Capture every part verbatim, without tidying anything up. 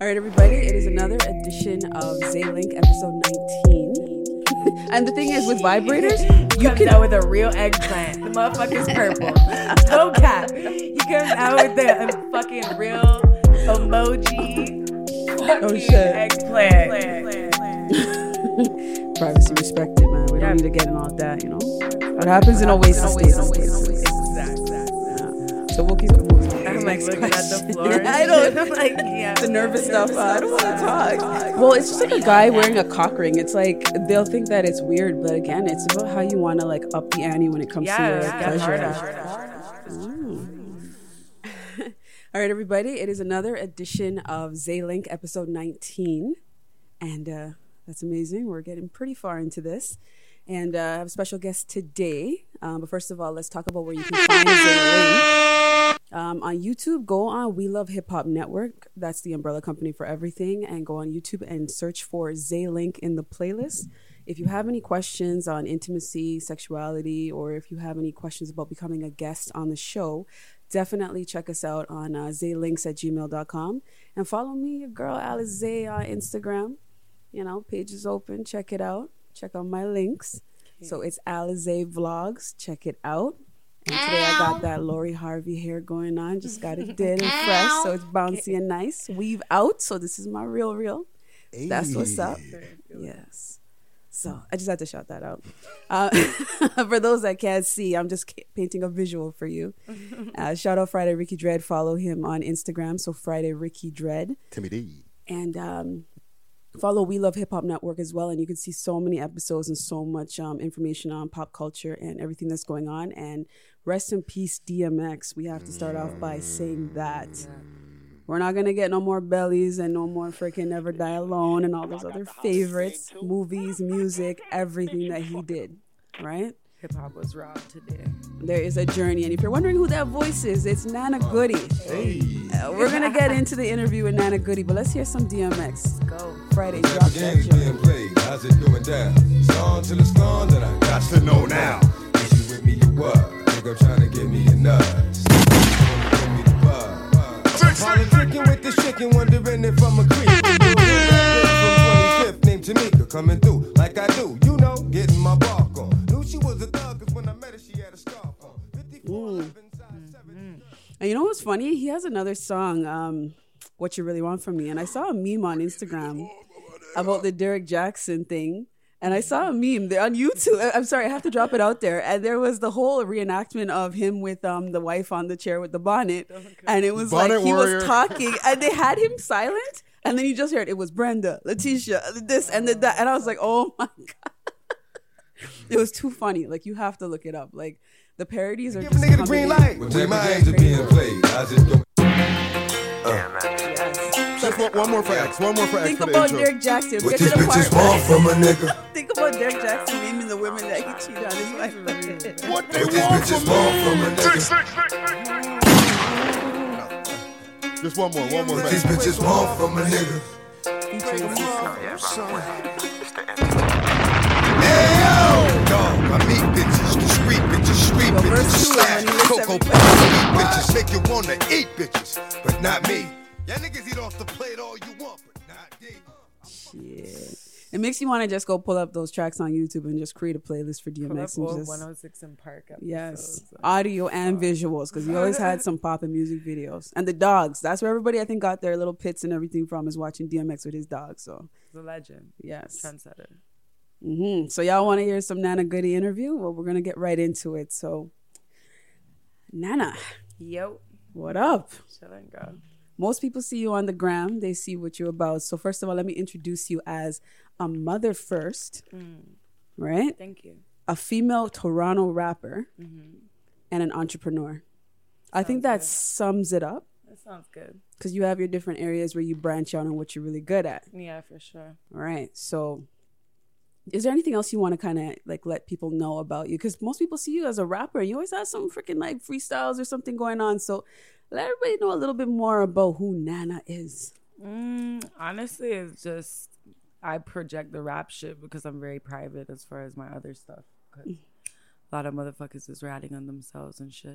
All right, everybody, it is another edition of Zaylink, episode nineteen. And the thing is, with vibrators, you come out with a real eggplant. The motherfucker's purple. No cap. You come out with the fucking real emoji. Fucking oh, shit. Eggplant. Privacy respected, man. We don't need to get in all that, you know. What happens in Oasis stays. Exactly. So we'll keep it moving. I'm like looking question. at the floor. I don't. I'm like, yeah. The nervous stuff. Uh, I don't want to talk. Well, it's just like a guy wearing a cock ring. It's like they'll think that it's weird, but again, it's about how you want to like up the ante when it comes yeah, to your yeah, pleasure. harder. Mm. All right, everybody. It is another edition of Zaylink, episode nineteen, and uh, that's amazing. We're getting pretty far into this. And uh, I have a special guest today. Um, but first of all, let's talk about where you can find Zaylink. Um, on YouTube, go on We Love Hip Hop Network. That's the umbrella company for everything. And go on YouTube and search for Zaylink in the playlist. If you have any questions on intimacy, sexuality, or if you have any questions about becoming a guest on the show, definitely check us out on uh, zaylinks at gmail dot com. And follow me, your girl Alice Zay, on Instagram. You know, page is open. Check it out. Check out my links. Okay. So it's Alize Vlogs. Check it out. And today I got that Lori Harvey hair going on. Just got it did and fresh, so it's bouncy and nice. Weave out. So this is my real, real. Hey. That's what's up. Yes. So I just had to shout that out. Uh, for those that can't see, I'm just painting a visual for you. Uh, shout out Friday Ricky Dread. Follow him on Instagram. So Friday Ricky Dread. Timmy D. And um, follow We Love Hip Hop Network as well, and you can see so many episodes and so much um, information on pop culture and everything that's going on. And rest in peace, D M X. We have to start off by saying that. We're not going to get no more bellies and no more freaking Never Die Alone and all those other favorites, movies, music, everything that he did, right? Hip-hop was robbed today. There is a journey. And if you're wondering who that voice is, it's Nana Goody. Hey. Uh, we're going to get into the interview with Nana Goody, but let's hear some D M X. Let's go. Friday, drop that game's being played. How's it going down? It's on till it's gone, then I got to know now. Is you with me, you what? Nigga trying to get me a nuts. I'm drinking with this chicken, wondering if I'm a creep. From twenty-fifth, named Tamika, coming through like I do. You know, getting my bark on. Knew she was a thug, cause when I met her, she had a scarf on. Mm. Mm-hmm. And you know what's funny? He has another song, um, What You Really Want From Me. And I saw a meme on Instagram about the Derek Jackson thing. And I saw a meme there on YouTube. I'm sorry, I have to drop it out there. And there was the whole reenactment of him with um, the wife on the chair with the bonnet. And it was Bonnet like he warrior. was talking. And they had him silent. And then you just heard it was Brenda, Letitia, this and the, that. And I was like, oh my God. It was too funny. Like, you have to look it up. Like, the parodies are Give just a nigga the green light. in. When my games are being played, I just don't. Yes. Just one, one more for X. One more for X Think for the about intro. Derek Jackson. What Get to this the bitch part. is want from a nigga. Think about Derek Jackson naming the women that he cheated on his wife. What they What this want bitch is from want me? from a nigga. Just one more. One more What for this X. bitch is want from a nigga. Hey yo, dog, I meet bitches, the street bitches, street Yo, bitches, verse two, slash, when he lists cocoa everybody. puffs, sweet bitches, make you wanna eat bitches, but not me. Y'all niggas eat off the plate all you want, but not me. Shit. It makes you want to just go pull up those tracks on YouTube and just create a playlist for D M X. Pull And up just, one oh six in Park episodes. yes, audio and visuals, because he always had some poppin' music videos. And the dogs. That's where everybody, I think, got their little pits and everything from, is watching D M X with his dogs. So, The legend. yes. Trendsetter. Mm-hmm. So y'all want to hear some Nana Goody interview? Well, we're going to get right into it. So, Nana, Yo. what up? Chilling, girl. Most people see you on the gram. They see what you're about. So first of all, let me introduce you as a mother first, Mm. right? Thank you. A female Toronto rapper, Mm-hmm. and an entrepreneur. I think Sounds that good. sums it up, That sounds good. because you have your different areas where you branch out on what you're really good at. Yeah, for sure. All right. So is there anything else you want to kind of like let people know about you? Because most people see you as a rapper and you always have some freaking like freestyles or something going on. So let everybody know a little bit more about who Nana is. Mm, honestly, it's just I project the rap shit because I'm very private as far as my other stuff. 'Cause a lot of motherfuckers is ratting on themselves and shit.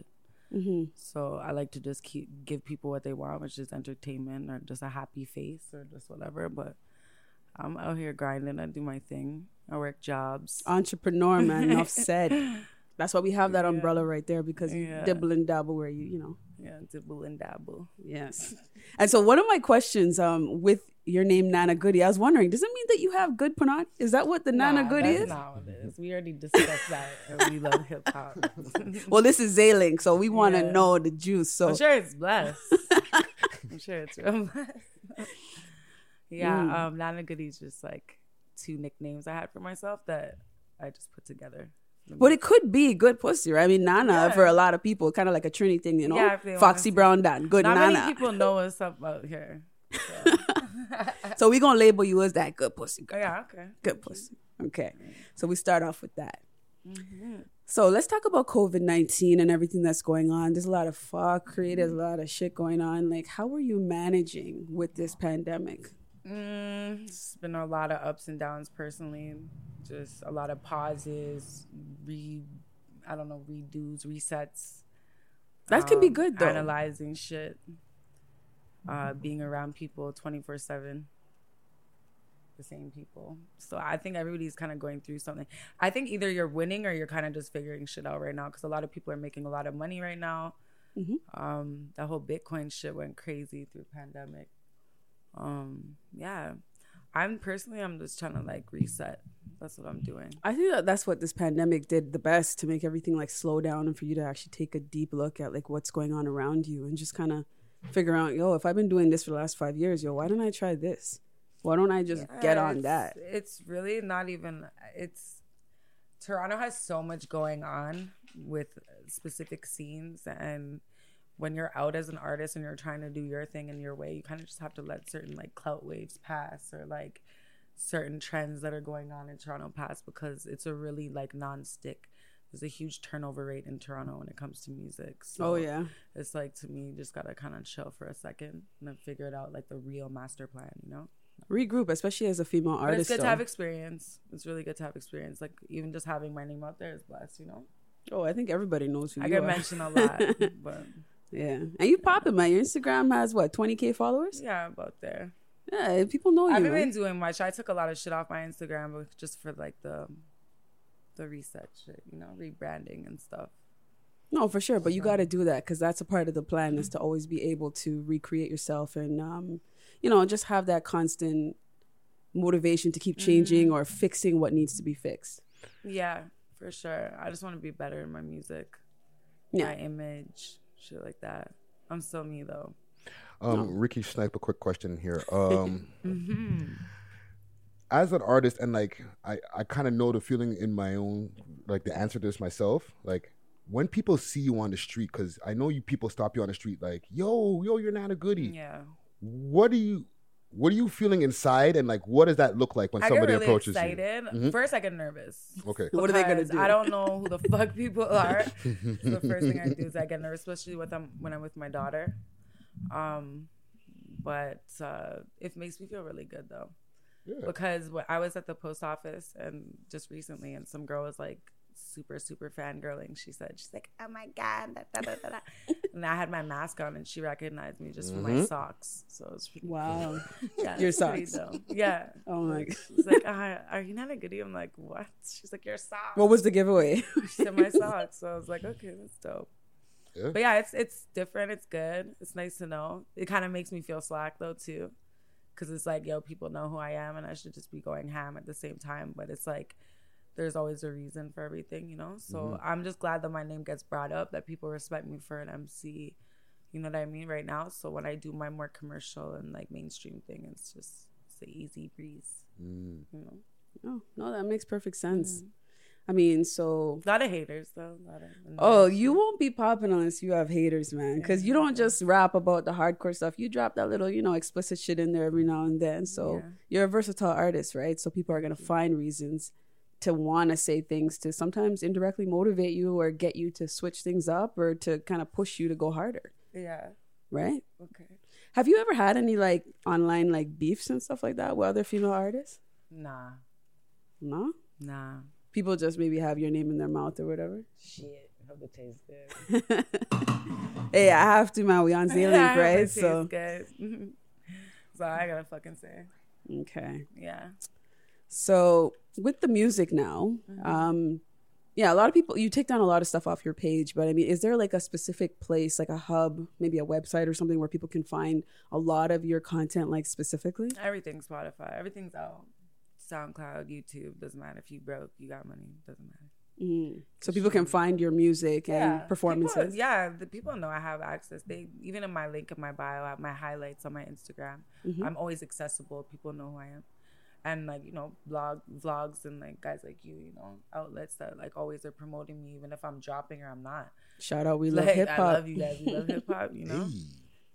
Mm-hmm. So I like to just keep give people what they want, which is entertainment or just a happy face or just whatever. But I'm out here grinding. I do my thing. I work jobs. Entrepreneur, man. Enough said. That's why we have that Yeah. umbrella right there, because you Yeah. dibble and dabble where you, you know. Yeah, dibble and dabble. Yes. And so one of my questions um, with your name, Nana Goody, I was wondering, does it mean that you have good punani? Is that what the Nana Nah, Goody that's is? not what it is. We already discussed that, and we love hip hop. Well, this is Zaylink, so we want to Yeah. know the juice. So I'm sure it's blessed. I'm sure it's real blessed. Yeah, Mm. um, Nana Goody's just like two nicknames I had for myself that I just put together. But it could be good pussy, right? I mean, Nana, Yeah. for a lot of people, kind of like a Trini thing, you know? Yeah, if they Foxy want to. Brown Dan, good Not Nana. many people know what's up out here. So. So we're going to label you as that good pussy girl. Yeah, okay. Good pussy. Okay. So we start off with that. Mm-hmm. So let's talk about covid nineteen and everything that's going on. There's a lot of fuckery. There's a lot of shit going on. Like, how are you managing with this pandemic? Mm, it's been a lot of ups and downs personally. Just a lot of pauses, re, I don't know, redos, resets. That can be um, good, though. Analyzing shit. Uh, being around people twenty-four seven. The same people. So I think everybody's kind of going through something. I think either you're winning or you're kind of just figuring shit out right now, because a lot of people are making a lot of money right now. Mm-hmm. Um, that whole Bitcoin shit went crazy through pandemic. Um, yeah. I'm personally, I'm just trying to like reset. That's what I'm doing. I think that that's what this pandemic did the best, to make everything like slow down and for you to actually take a deep look at like what's going on around you and just kind of figure out, yo, if I've been doing this for the last five years, yo, why don't I try this? Why don't I just Yeah, get on it's- that? It's really not even, it's, Toronto has so much going on with specific scenes, and when you're out as an artist and you're trying to do your thing in your way, you kind of just have to let certain like clout waves pass, or like certain trends that are going on in Toronto pass, because it's a really like non-stick. There's a huge turnover rate in Toronto when it comes to music. So Oh, yeah. it's like, to me, you just gotta kind of chill for a second and then figure it out, like the real master plan, you know? Regroup, especially as a female But artist. it's good though. to have experience. It's really good to have experience. Like, even just having my name out there is blessed, you know? Oh, I think everybody knows who I you get are. mentioned a lot, but Yeah. And you popping, man. Your Instagram has what, twenty K followers? yeah, about there. Yeah, people know I you. haven't man. been doing much. I took a lot of shit off my Instagram, but just for like the the reset shit, you know, rebranding and stuff. No, for sure. But you got to do that, because that's a part of the plan, is to always be able to recreate yourself and, um, you know, just have that constant motivation to keep changing or fixing what needs to be fixed. Yeah, for sure. I just want to be better in my music, Yeah. my image, shit like that. I'm still me though. Um, Ricky Snipe, a quick question here. Um, Mm-hmm. as an artist, and like I, I kind of know the feeling in my own, like the answer to this myself. Like when people see you on the street, because I know you people stop you on the street, like, yo, yo, you're not a goodie. Yeah. What do you, what are you feeling inside, and like what does that look like when I somebody get really approaches excited. Mhm. First, I get nervous. you? Okay. What are they gonna because do? I don't know who the fuck people are. So the first thing I do is I get nervous, especially with them when I'm with my daughter. Um, but uh, it makes me feel really good though, Yeah. because when I was at the post office and just recently, and some girl was like super super fangirling. She said, she's like, oh my god, da, da, da, da, da. And I had my mask on, and she recognized me just from my socks. So it was pretty. Wow. Yeah, Your it's pretty socks. dope. Yeah. Oh, my God. She's like, uh, are you not a goodie? I'm like, what? She's like, your socks. What was the giveaway? She said my socks. So I was like, okay, that's dope. Yeah. But yeah, it's it's different. It's good. It's nice to know. It kind of makes me feel slack though too, because it's like, yo, people know who I am, and I should just be going ham at the same time. But it's like, there's always a reason for everything, you know. So Mm-hmm. I'm just glad that my name gets brought up, that people respect me for an M C. You know what I mean? Right now, so when I do my more commercial and like mainstream thing, it's just it's an easy breeze. Mm. You know, Oh, no, that makes perfect sense. I mean, so a lot of haters though. A lot of oh, you won't be popping unless you have haters, man. Because you don't just rap about the hardcore stuff. You drop that little, you know, explicit shit in there every now and then. So Yeah. you're a versatile artist, right? So people are going to find reasons to want to say things to sometimes indirectly motivate you or get you to switch things up or to kind of push you to go harder, Yeah. right? Okay. Have you ever had any like online like beefs and stuff like that with other female artists? Nah. No? Nah. People just maybe have your name in their mouth or whatever? Shit. hope it tastes good. Hey, I have to, man. We on Z-Link, I hope right? it So, tastes good. So I gotta fucking say, okay. yeah. So with the music now, Mm-hmm. um, yeah, a lot of people, you take down a lot of stuff off your page, but I mean, is there like a specific place, like a hub, maybe a website or something where people can find a lot of your content, like specifically? Everything's Spotify. Everything's out. SoundCloud, YouTube. Doesn't matter if you broke, you got money. Doesn't matter. Mm. So people can find your music and performances. People, yeah, the people know I have access. They even in my link in my bio, I have my highlights on my Instagram. Mm-hmm. I'm always accessible. People know who I am. And like, you know, blog vlogs and like guys like you, you know, outlets that like always are promoting me, even if I'm dropping or I'm not. Shout out, we love Like, hip hop. I love you guys. We love hip hop, you know. Hey.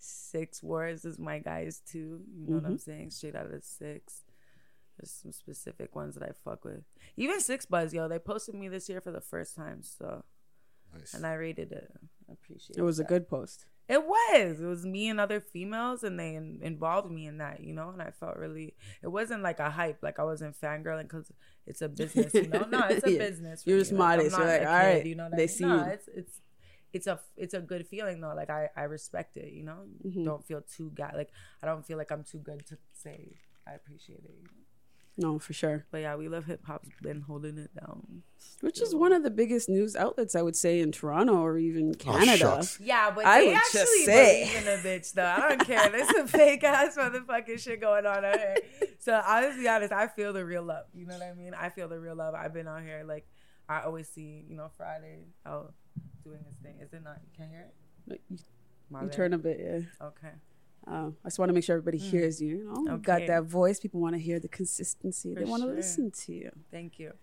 Six Wars is my guys too. You know what Mm-hmm. I'm saying? Straight out of Six. There's some specific ones that I fuck with. Even Six Buzz, yo, they posted me this year for the first time, so Nice. and I rated it. I appreciate it. It was a that. good post. It was. It was me and other females, and they in- involved me in that, you know. And I felt really. It wasn't like a hype, like I wasn't fangirling because it's a business, you know. No, it's a Yeah. business. For You're me. just I'm modest. You're not like, a all kid, right, you know what they I mean? see no, you. it's it's it's a it's a good feeling though. Like I I respect it, you know. Mm-hmm. Don't feel too ga- like I don't feel like I'm too good to say I appreciate it. You know? No, for sure. But yeah, we love hip hop's been holding it down. Which is one of the biggest news outlets, I would say, in Toronto or even Canada. shucks. Yeah, but I they would just actually say. believe in a bitch though. I don't care. There's some fake ass motherfucking shit going on out here. So I'll just be honest, I feel the real love. You know what I mean? I feel the real love. I've been out here like I always see, you know, Friday out doing this thing. Is it not? You can't hear it? You, My you bad. turn a bit, yeah. Okay. Um, I just want to make sure everybody hears you. You know, you got Okay. that voice. People want to hear the consistency. For they want to sure. listen to you. Thank you.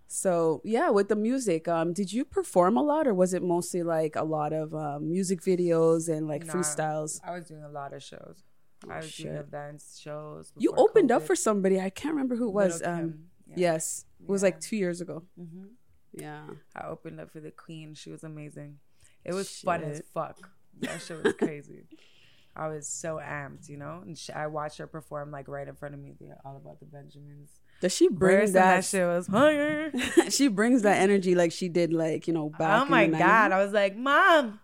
So yeah, with the music, um, did you perform a lot, or was it mostly like a lot of um, music videos and like Nah, freestyles? I was doing a lot of shows. I was doing shit. events, shows. You before opened up COVID. for somebody. I can't remember who it was. Little Um, Kim. Yeah. Yes, it was Yeah. like two years ago. hmm Yeah. I opened up for the Queen. She was amazing. It was fun as Shit. fuck. That shit was crazy. I was so amped, you know. And she, I watched her perform like right in front of me. The All About the Benjamins. Does she bring Verse and that that? shit was higher. She brings that energy like she did, like you know, back. Oh in my the god! nineties. I was like, Mom,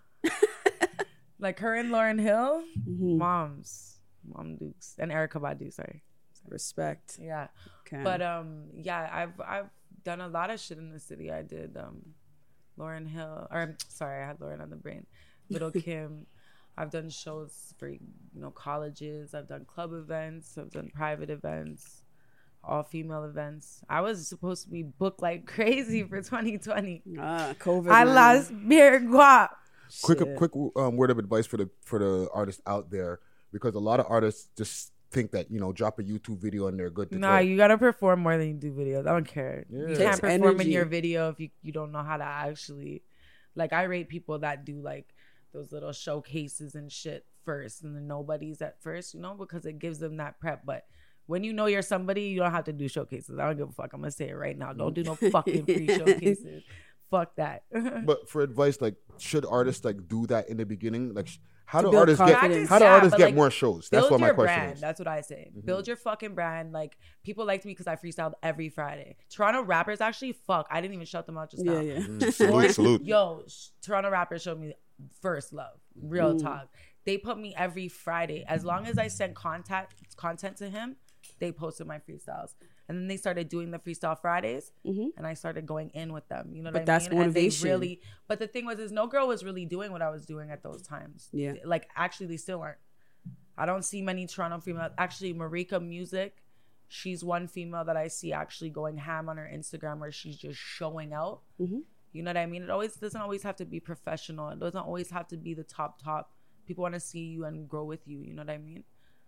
like her and Lauryn Hill, Mhm. moms, Mom Dukes, and Erica Badu. Sorry, Respect. yeah. Okay. But um, yeah, I've I've done a lot of shit in the city. I did um, Lauryn Hill, or sorry, I had Lauryn on the brain. Little Kim. I've done shows for you know colleges. I've done club events. I've done private events, all female events. I was supposed to be booked like crazy for twenty twenty. ah, COVID. I man. lost beer guap. Quick, Shit. quick um, word of advice for the for the artists out there, because a lot of artists just think that you know drop a YouTube video and they're good to Nah, go. you gotta perform more than you do videos. I don't care. Yeah. You Takes can't perform in energy. your video if you, you don't know how to actually. Like I rate people that do like those little showcases and shit first, and then nobody's at first, you know, because it gives them that prep. But when you know you're somebody, you don't have to do showcases. I don't give a fuck. I'm gonna say it right now. Don't do no fucking free showcases. Fuck that. But for advice, like, should artists like do that in the beginning? Like, sh- how To do build artists get confidence. how do Yeah, artists but, get like, more shows? That's Build what my your question brand. is. That's what I say. Mhm. Build your fucking brand. Like people liked me because I freestyled every Friday. Toronto rappers actually fuck. I didn't even shut them out just Yeah, now. yeah. Mm, salute, salute. Yo, sh- Toronto rappers showed me first love, real Mm. talk. They put me every Friday. As long as I sent contact content to him, they posted my freestyles. And then they started doing the freestyle Fridays, Mhm. and I started going in with them. You know what But I that's mean? And they motivation. really, but the thing was, is no girl was really doing what I was doing at those times. Yeah. Like actually, they still aren't. I don't see many Toronto females. Actually, Marika Music, she's one female that I see actually going ham on her Instagram where she's just showing out. Mhm. You know what I mean? It always doesn't always have to be professional. It doesn't always have to be the top top. People want to see you and grow with you. You know what I mean?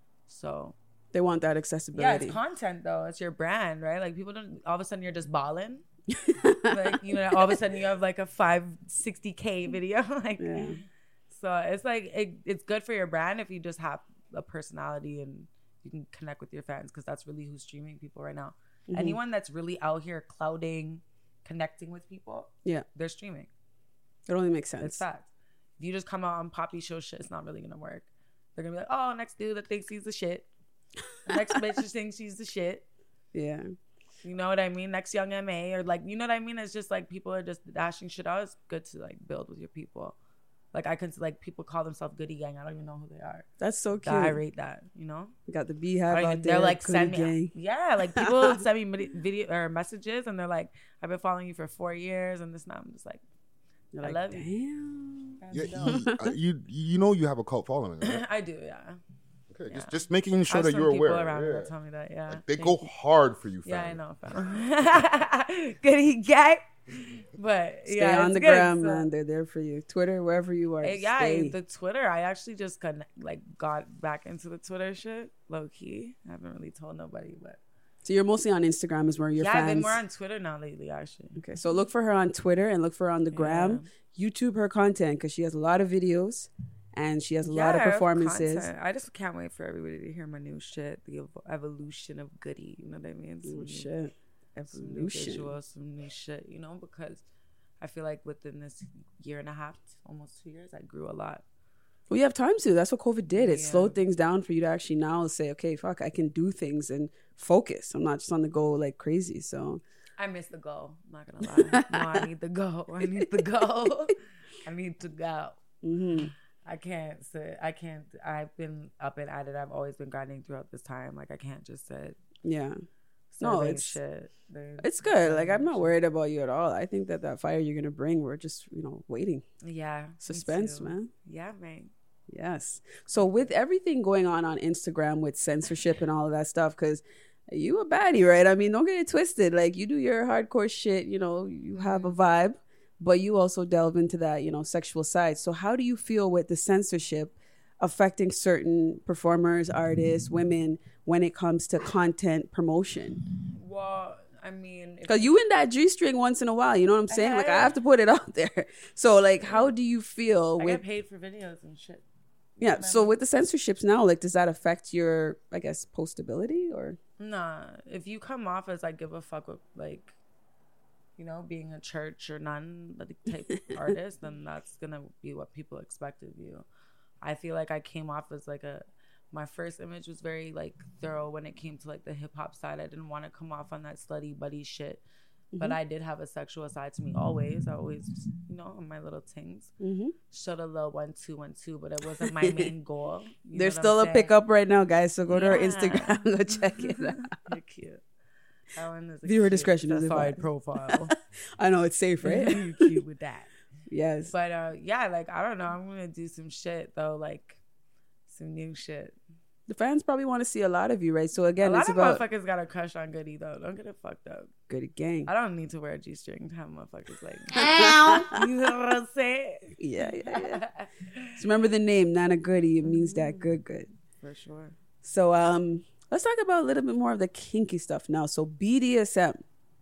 So They want that yeah, accessibility. it's content though. It's your brand, right? Like people don't. All of a sudden, you're just balling. Like you know, all of a sudden you have like a five sixty k video. Like Yeah. so, it's like it, it's good for your brand if you just have a personality and you can connect with your fans because that's really who's streaming people right now. Mhm. Anyone that's really out here clouding, connecting with people, Yeah. they're streaming. It only makes It's sense. fact. If you just come out on Poppy show shit, it's not really gonna work. They're gonna be like, oh, next dude that thinks he's the shit. The next bitch just thinks she's the shit. Yeah. You know what I mean? Next Young M A or like, you know what I mean? It's just like people are just dashing shit out. It's good to like build with your people. Like I could like people call themselves Goody Gang. I don't even know who they are. That's so cute. I rate that. You know, we got the Beehive like, out there. They're like Goody send me, Gang. yeah. Like people send me midi- video or messages, and they're like, "I've been following you for four years," and this. Now I'm just like, You're I like, love damn. you. Yeah, you, uh, you you know you have a cult following, right? I do, yeah. Okay, Yeah. just just making I sure have that some you're people aware. around me Yeah. that tell me that, yeah. Like, they Thank go you. hard for you, fam. Yeah, I know, fam. Goody Gang. But Stay yeah, on it's the good, gram, so- man. They're there for you. Twitter, wherever you are. Eh, yeah, stay. the Twitter. I actually just connect, like got back into the Twitter shit, low key. I haven't really told nobody, but So you're mostly on Instagram is where your yeah, fans. I've been more on Twitter now lately, actually. Okay, so look for her on Twitter and look for her on the gram. YouTube her content because she has a lot of videos and she has a lot of Yeah, performances. content. I just can't wait for everybody to hear my new shit, the ev- evolution of Goody. You know what I mean? Some Oh new- shit. some new Evolution. visuals, some new shit. You know, because I feel like within this year and a half, almost two years, I grew a lot. Well, you have time to. That's what COVID did. It Yeah. slowed things down for you to actually now say, okay, fuck, I can do things and focus. I'm not just on the go like crazy. So I miss the go. I'm not gonna lie. No, I need the go. I need the go. I need to go. mhm. I can't sit. I can't. I've been up and at it. I've always been grinding throughout this time. Like I can't just sit. yeah. No, survey it's- shit. There's- It's good. Like, I'm not worried about you at all. I think that that fire you're going to bring, we're just, you know, waiting. Yeah. me Suspense, too. man. Yeah, man. Yes. So with everything going on on Instagram with censorship and all of that stuff, because you a baddie, right? I mean, don't get it twisted. Like you do your hardcore shit, you know, you have a vibe, but you also delve into that, you know, sexual side. So how do you feel with the censorship affecting certain performers, artists, women when it comes to content promotion? Well, I mean, if Because you in that G string once in a while, you know what I'm saying? Like I have to put it out there. So like, how do you feel I with get paid for videos and shit. yeah? So with the censorships now, like, does that affect your, I guess, postability or? Nah, if you come off as I give a fuck with like, you know, being a church or nun like type artist, then that's gonna be what people expect of you. I feel like I came off as like a, my first image was very like thorough when it came to like the hip hop side. I didn't want to come off on that slutty buddy shit, but I did have a sexual side to me always. I always, you know, on my little things. Mm-hmm. Showed a little one two one two, but it wasn't my main goal. You There's know what still I'm a saying? pickup right now, guys. So go to our Yeah. Instagram, go check it out. You're cute. That one is a Viewer cute discretion is side advised. profile. I know it's safe, right? You're cute with that. Yes. But uh, yeah, like I don't know. I'm gonna do some shit though, like some new shit. The fans probably want to see a lot of you, right? So A again, lot it's of about motherfuckers got a crush on Goody though. Don't get it fucked up. Goody Gang. I don't need to wear a G string to have motherfuckers like. You know what I'm saying? Yeah, yeah, yeah. So remember the name Nana Goody. It means that good, good. For sure. So um, let's talk about a little bit more of the kinky stuff now. So B D S M.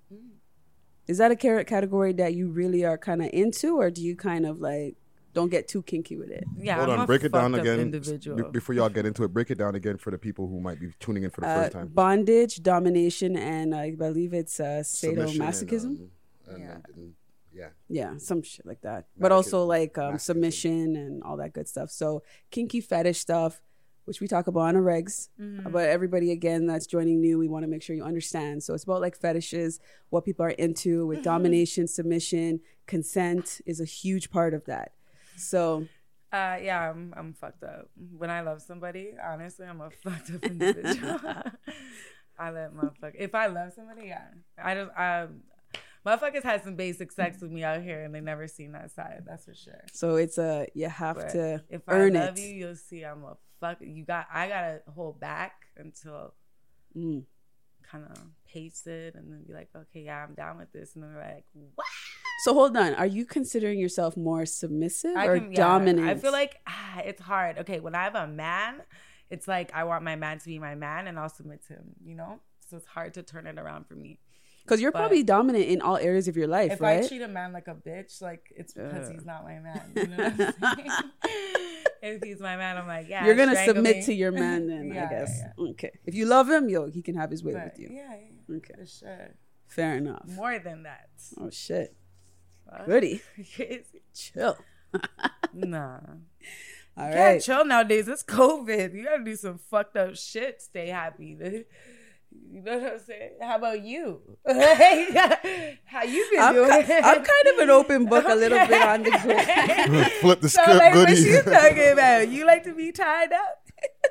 Is that a car- category that you really are kind of into, or do you kind of like don't get too kinky with it? Yeah. Hold I'm on, a break it down fucked up again Individual. be- before y'all get into it. Break it down again for the people who might be tuning in for the Uh, first time. bondage, domination, and I believe it's uh, Submission and, sadomasochism. um, and- Yeah. and- and- yeah. Yeah, some shit like that. But also Masochism. like um, Masochism. submission and all that good stuff. So kinky fetish stuff, which we talk about on a regs. But everybody, again, that's joining new, we want to make sure you understand. So it's about like fetishes, what people are into with domination, submission, consent is a huge part of that. So Uh, yeah, I'm I'm fucked up. When I love somebody, honestly, I'm a fucked up individual. I let motherfuckers. If I love somebody, yeah, I just I, motherfuckers had some basic sex with me out here, and they never seen that side. That's for sure. so it's a you have But to if earn I love it. you, you'll see I'm a fuck. You got. I gotta hold back until Mm. kind of pace it, and then be like, okay, yeah, I'm down with this, and then they're like, what? So hold on, are you considering yourself more submissive I or can- yeah, dominant? I feel like ah, it's hard. Okay, when I have a man, it's like I want my man to be my man, and I'll submit to him. You know, so it's hard to turn it around for me. because you're but- probably dominant in all areas of your life, If right? I treat a man like a bitch, like it's because Ugh. he's not my man. You know what I'm saying? If he's my man, I'm like, yeah. You're gonna strangle submit me. to your man, then Yeah, I guess. yeah, Okay, if you love him, yo, he can have his way But, with you. yeah, yeah, Okay, for sure. fair enough. More than that. Oh shit, Fuck. goody, Crazy. chill. Nah. All You right. can't chill nowadays. It's COVID. You gotta do some fucked up shit. Stay happy. You know what I'm saying? How about you? How you been I'm, doing? ki- I'm kind of an open book a little bit on the grid. Flip the So script, like, what goodies. you talking about? You like to be tied up?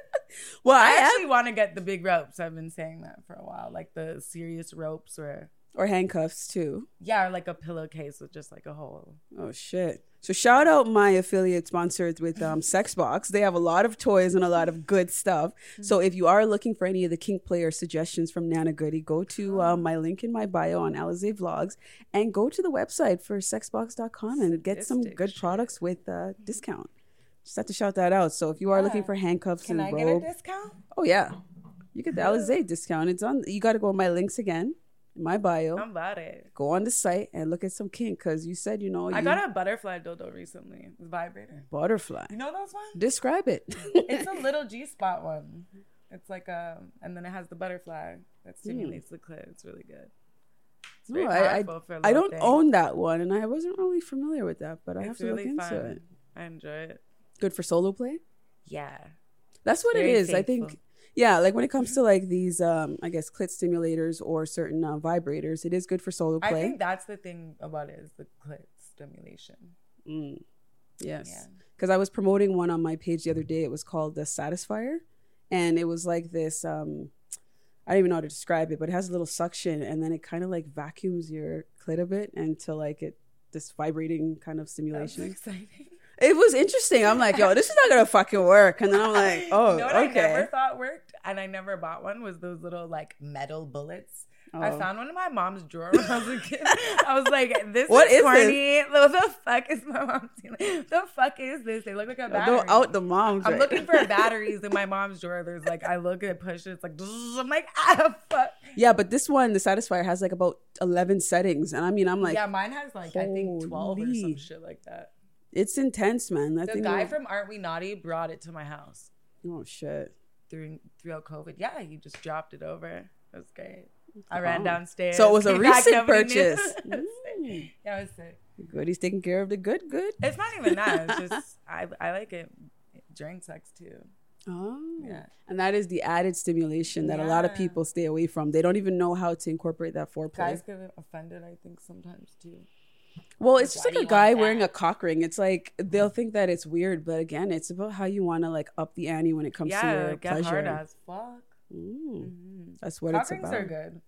Well, I I actually have, want to get the big ropes. I've been saying that for a while, like the serious ropes, or or handcuffs too. yeah, or like a pillowcase with just like a hole. Oh shit! So shout out my affiliate sponsors with um, Sexbox. They have a lot of toys and a lot of good stuff. So if you are looking for any of the kink player suggestions from Nana Goody, go to um, my link in my bio on Alizé Vlogs and go to the website for sexbox dot com and get some Sadistic good shit. products with uh, discount. Just have to shout that out. So if you are looking for handcuffs Can and I get a robe, discount? oh yeah, you get the Alizé discount. It's on. You got to go on my links again in my bio. I'm about it. Go on the site and look at some kink because you said you know I you got a butterfly dildo recently. It's vibrator. butterfly. You know those ones? Describe it. It's a little G spot one. It's like a, and then it has the butterfly that stimulates the clit. It's really good. It's very No, I, I, powerful for a I little don't thing. own that one, and I wasn't really familiar with that, but I have It's to really look into fun. it. I enjoy it. Good for solo play. Yeah. That's what Very it is. I faithful. think. Yeah, like when it comes to like these, um, I guess clit stimulators or certain uh, vibrators, it is good for solo I play. think that's the thing about it is the clit stimulation. Mm. Yes, Yeah. because I was promoting one on my page the other day. It was called the Satisfier, and it was like this. Um, I don't even know how to describe it, but it has a little suction, and then it kind of like vacuums your clit a bit until like it this vibrating kind of That's stimulation. exciting. It was interesting. I'm like, yo, this is not gonna fucking work. And then I'm like, oh, You know what I okay. never thought worked, and I never bought one, was those little like metal bullets. I Oh. found one in my mom's drawer when I was a kid. I was like, "This What is is corny. What the fuck is my mom doing? The fuck is this? They look like a battery." Go out the moms. I'm right looking now. for batteries in my mom's drawer. There's like, I look at push it. It's like, I'm like, ah, fuck. Yeah, but this one, the Satisfier, has like about eleven settings, and I mean, I'm like, Yeah, mine has like I think twelve or some holy. shit like that. it's intense, man. That The thing guy was- from Aren't We Naughty brought it to my house oh shit. during throughout COVID. Yeah, he just dropped it over. It was great. I ran Oh. downstairs. So it was a came back, recent nobody knew. purchase. Mm. Yeah, it was sick. Good, he's taking care of the good, good. It's not even that. It's just I I like it during sex too. Oh, Yeah. and that is the added stimulation that a lot of Yeah. people stay away from. They don't even know how to incorporate that foreplay. Guys get offended, I think, sometimes too. Well, it's just Why like do a you guy want that? wearing a cock ring. It's like they'll think that it's weird, but again, it's about how you want to like up the ante when it comes to Yeah, your get hard pleasure. as fuck. Mm, Mm-hmm. that's what Cock it's rings about. are good.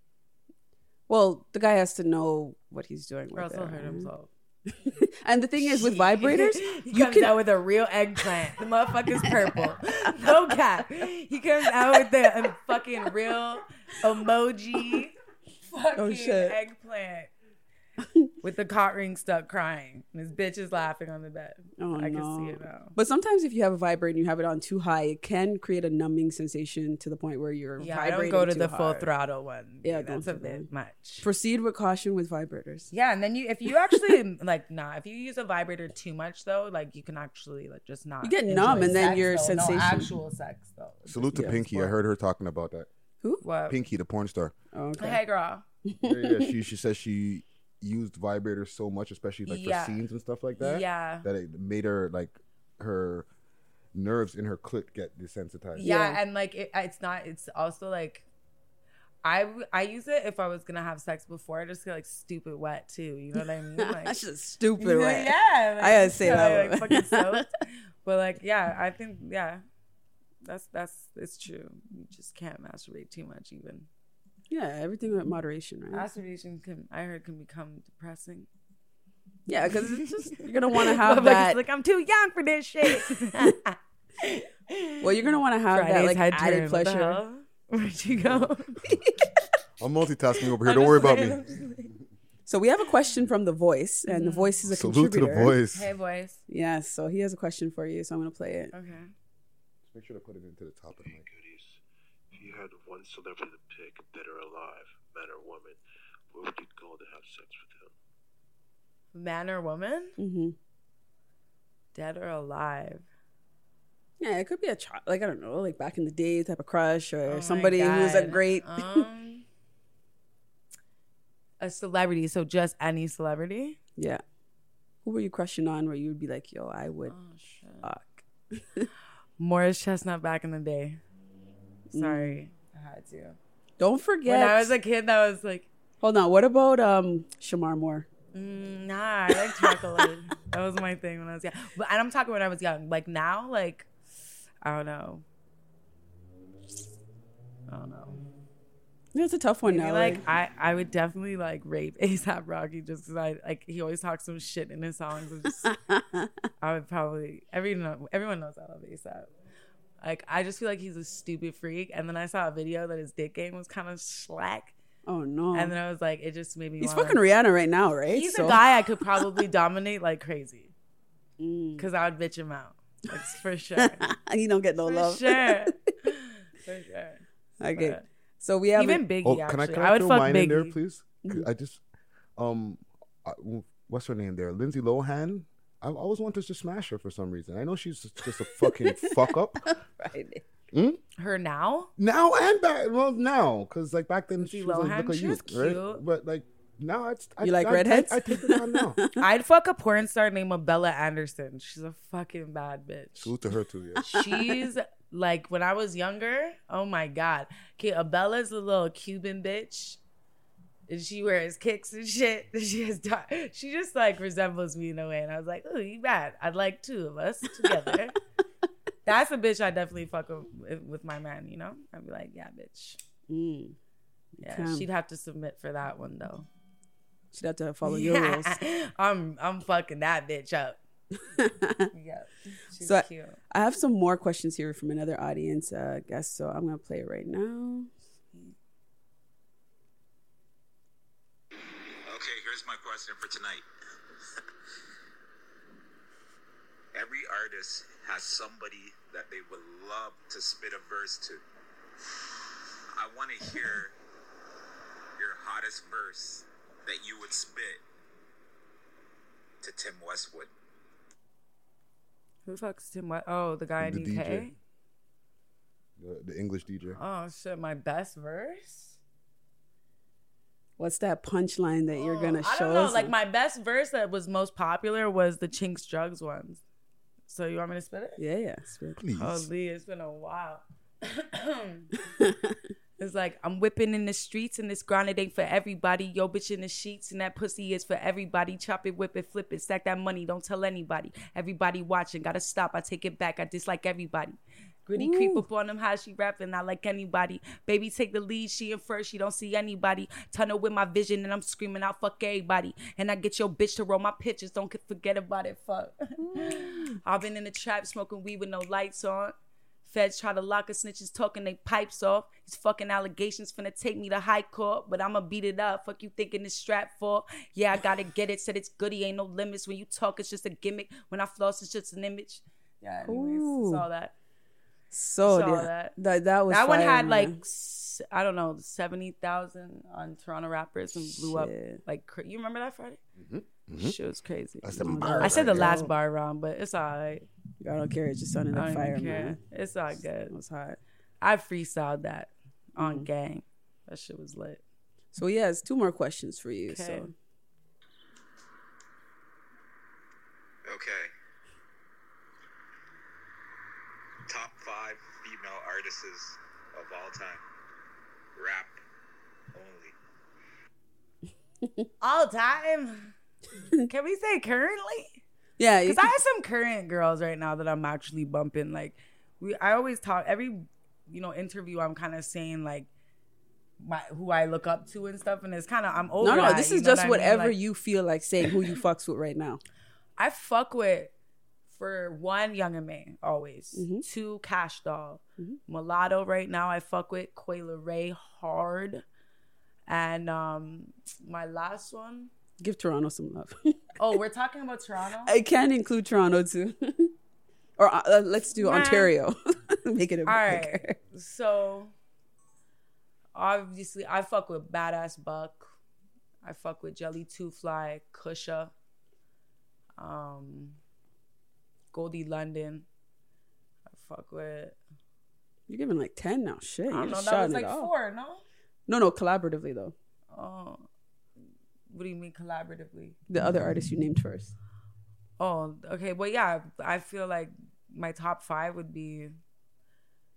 Well, the guy has to know what he's doing Or else with he'll it. hurt himself. And the thing is, with vibrators, he you comes can. out with a real eggplant. The motherfucker's purple. No cap. He comes out with the um, fucking real emoji fucking Oh, shit. eggplant. With the cock ring stuck crying. And his bitch is laughing on the bed. Oh, I no. can see it now. But sometimes if you have a vibrator and you have it on too high, it can create a numbing sensation to the point where you're Yeah, I vibrating don't go to too the full hard. throttle one. Yeah, that's don't a do that. bit much. Proceed with caution with vibrators. Yeah, and then you if you actually like nah, if you use a vibrator too much though, like you can actually like just not You get enjoy numb and then sex, your though. sensation- No actual sex though. Salute to Yeah, Pinky. I sport. heard her talking about that. Who? What? Pinky, the porn star. Oh, okay. Hey girl. Yeah, yeah. She she says she used vibrators so much, especially like Yeah. for scenes and stuff like that. Yeah. That it made her like her nerves in her clit get desensitized. Yeah, Yeah. and like it, it's not. It's also like, I w- I use it if I was gonna have sex before. I just get like stupid wet too. You know what I mean? Like, That's just stupid. Way. yeah, like, I gotta say kinda, that like, one. fucking soaked. But like, yeah, I think yeah, that's that's it's true. You just can't masturbate too much. Even Yeah, everything with moderation, right? masturbation can, I heard, can become depressing. Yeah, because it's just you're gonna want to have Like, that. it's like I'm too young for this shit. Well, you're gonna want to have that Friday's like head added turn. What the pleasure. hell? Where'd you go? I'm multitasking over here. I'm Don't just worry about like- me. I'm just like- So we have a question from the Voice, and the Voice is a Salute to the contributor. boys. Hey, boys. Yes, so he has a question for you. So I'm gonna play it. Okay. Make sure to put it into the top of the mic. Goodies. If you had one celebrity to pick, dead or alive, man or woman, where would you go to have sex with him? Man or woman? Mm-hmm. Dead or alive? Yeah, it could be a child, like I don't know, like back in the day type of crush, or Oh my somebody who's a God. great. Um, a celebrity. So just any celebrity? Yeah. Who were you crushing on? Where you would be like, yo, I would Oh, shit. fuck. Morris Chestnut back in the day. Mm. Sorry. I had to. Don't forget. When I was a kid, that was like. Hold on. What about um Shamar Moore? Mm, nah, I like chocolate. That was my thing when I was young. But and I'm talking when I was young. Like now, like I don't know. I don't know. It's a tough one Maybe now. like Like, I, I would definitely like rape ASAP Rocky just because I like he always talks some shit in his songs. And just, I would probably everyone everyone knows I love ASAP. Like I just feel like he's a stupid freak. And then I saw a video that his dick game was kind of slack. oh no. And then I was like, it just made me. He's wanna, fucking Rihanna right now, right? He's So- a guy I could probably dominate like crazy. Mm. Because I would bitch him out. Like, for sure. You don't get no For love. sure. For sure. Okay. But So we have even a- Biggie, Oh, actually. can I, can I, I, would throw fuck mine Biggie. in there, please? Mm-hmm. I just, um, I- what's her name there? Lindsay Lohan. I always wanted to smash her for some reason. I know she's just a fucking fuck up. right. Hmm? Her now? Now and back. Well, now, because like back then Lindsay she was like, Lohan? look like She you, was right? cute. But like now, it's I, You like I, redheads? I, I take it on now. I'd fuck a porn star named Bella Anderson. She's a fucking bad bitch. Salute to her too. Yeah. She's like when I was younger. Oh my god. Okay, Abella's a little Cuban bitch, and she wears kicks and shit. She has dark, she just like resembles me in a way, and I was like, oh, you bad. I'd like two of us together. That's a bitch I definitely fuck with, with my man. You know, I'd be like, yeah, bitch. Mm. Yeah, Okay. she'd have to submit for that one though. She'd have to follow your rules. I'm I'm fucking that bitch up. Yeah, she's So I- cute. I have some more questions here from another audience uh, guest, so I'm gonna play it right now. Okay, here's my question for tonight. Every artist has somebody that they would love to spit a verse to. I want to hear your hottest verse that you would spit to Tim Westwood. Who fucks Tim? What? Oh, the guy The in D U K. J. The, the English D J. Oh shit, my best verse. What's that punchline that you're gonna Oh, I show don't know. us? Like my best verse that was most popular was the Chinks Drugs ones. So you want me to spit it? yeah, yeah. Spit. Please. Oh, Lee, it's been a while. It's like, I'm whipping in the streets and this grind, it ain't for everybody. Yo, bitch in the sheets and that pussy is for everybody. Chop it, whip it, flip it, stack that money. Don't tell anybody. Everybody watching, gotta stop. I take it back. I dislike everybody. Gritty Ooh. creep up on them, how she rapping, not like anybody. Baby, take the lead, she in first, she don't see anybody. Tunnel with my vision and I'm screaming out, fuck everybody. And I get your bitch to roll my pictures, don't forget about it, fuck. I've been in the trap smoking weed with no lights on. Feds try to lock us, snitches talking they pipes off. These fucking allegations finna take me to high court, but I'ma beat it up. Fuck you thinking this strap for? Yeah, I gotta get it. Said it's goody, ain't no limits. When you talk, it's just a gimmick. When I floss, it's just an image. Yeah, anyways, Ooh. saw that. So Saw yeah, that. that that was That one fire, had man. like s- I don't know seventy thousand on Toronto rappers and blew up Shit. like cra- you remember that Friday? Mhm. Shit was crazy. That's the No, bar I said the right last there. bar wrong, but it's all right. I don't care. It just sounded I like don't fire, even care. man. It's all It good. was hot. I freestyled that on Mhm. gang. That shit was lit. So yeah, it's two more questions for you. Okay. So Okay. Top five female artists of all time. Rap only. All time. Can we say currently? yeah, you Because I have some current girls right now that I'm actually bumping. Like we, I always talk every, you know, interview. I'm kind of saying like my who I look up to and stuff, and it's kind of I'm over. no, no. that, This you is know just what I mean? whatever Like, you feel like saying. Who you fucks with right now? I fuck with. For one, Young and May, always. Mhm. Two, Cash Doll. Mhm. Mulatto right now, I fuck with. Quayla Ray, hard. And um, my last one. Give Toronto some love. Oh, we're talking about Toronto? I can include Toronto too, or uh, let's do Nah. Ontario. Make it a All right. So, obviously, I fuck with Badass Buck. I fuck with Jelly Two Fly, Kusha. Um... Goldie London. I fuck with. You're giving like ten now. Shit, I don't you're know. just That shouting was it like off. four, no? No, no, collaboratively though. Oh, what do you mean collaboratively? The other artists you named first. Oh, okay. Well, yeah, I feel like my top five would be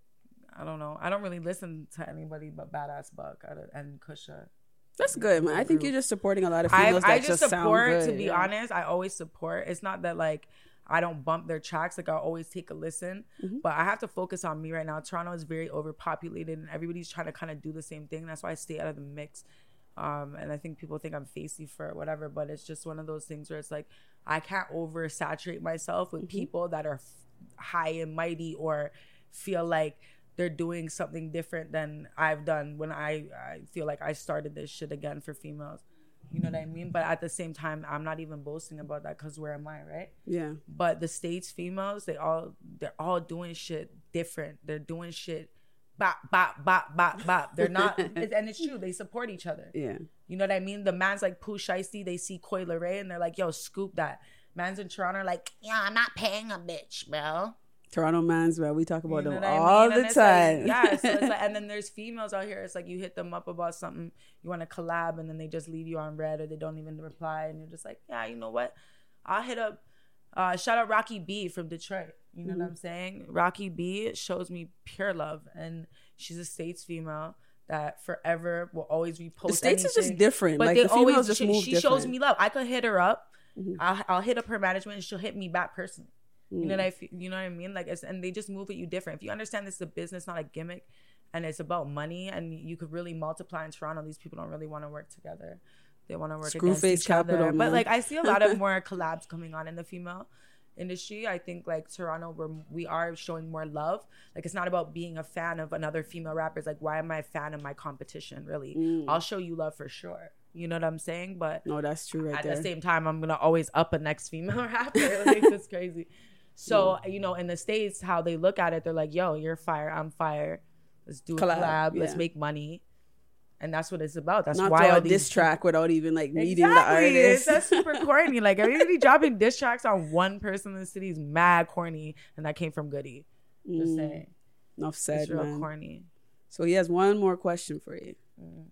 I don't know. I don't really listen to anybody but Badass Buck and Kusha. That's good, man. I think you're just supporting a lot of females I, that I just, just support, sound good. to be yeah. honest. I always support. It's not that like I don't bump their tracks. Like I always take a listen, mm-hmm. but I have to focus on me right now. Toronto is very overpopulated and everybody's trying to kind of do the same thing. That's why I stay out of the mix. Um, and I think people think I'm facey for it, whatever, but it's just one of those things where it's like, I can't oversaturate myself with mm-hmm. people that are f- high and mighty or feel like they're doing something different than I've done when I, I feel like I started this shit again for females. You know what I mean? But at the same time, I'm not even boasting about that because where am I, right? Yeah. But the States females, they all, they're all doing shit different. They're doing shit bop, bop, bop, bop, bop. They're not, it's, and it's true. They support each other. Yeah. You know what I mean? The man's like Pooh Shiesty, they see Coi Leray and they're like, yo, scoop that. Man's in Toronto are like, yeah, I'm not paying a bitch, bro. Toronto mans, bro. We talk about you know them all I mean? the time. Like, yeah, so it's like, and then there's females out here. It's like you hit them up about something, you want to collab, and then they just leave you on red or they don't even reply, and you're just like, yeah, you know what? I'll hit up. Uh, shout out Rocky B from Detroit. You know mm-hmm. what I'm saying? Rocky B shows me pure love, and she's a States female that forever will always repost. The States anything, is just different. but like they the always females just she, move she different. shows me love. I could hit her up. Mm-hmm. I'll, I'll hit up her management, and she'll hit me back personally. You know what I feel, you know what I mean? Like, it's, and they just move at you different. If you understand this is a business, not a gimmick, and it's about money, and you could really multiply in Toronto. These people don't really want to work together. They want to work Screw against face each capital, other. man. But like, I see a lot of more collabs coming on in the female industry. I think like Toronto, we're, we are showing more love. Like, it's not about being a fan of another female rapper. It's like, why am I a fan of my competition? Really, mm. I'll show you love for sure. You know what I'm saying? But no, that's true. Right at there. the same time, I'm gonna always up a next female rapper. Like, it's crazy. So, you know, in the States, how they look at it, they're like, yo, you're fire, I'm fire. Let's do a collab. collab. Yeah. Let's make money. And that's what it's about. That's Not why all a these... diss track without even, like, meeting exactly. the artist. That's super corny. Like, everybody dropping diss tracks on one person in the city is mad corny. And that came from Goody. Just mm. saying. Enough said, it's real man. corny. So he has one more question for you. Mm.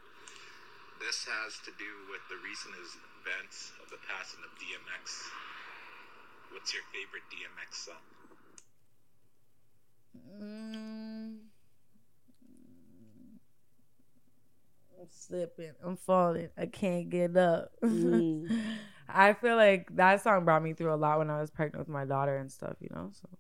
This has to do with the recent events of the passing of D M X. What's your favorite D M X song? Mm. I'm slipping. I'm falling. I can't get up. Mm. I feel like that song brought me through a lot when I was pregnant with my daughter and stuff, you know? So,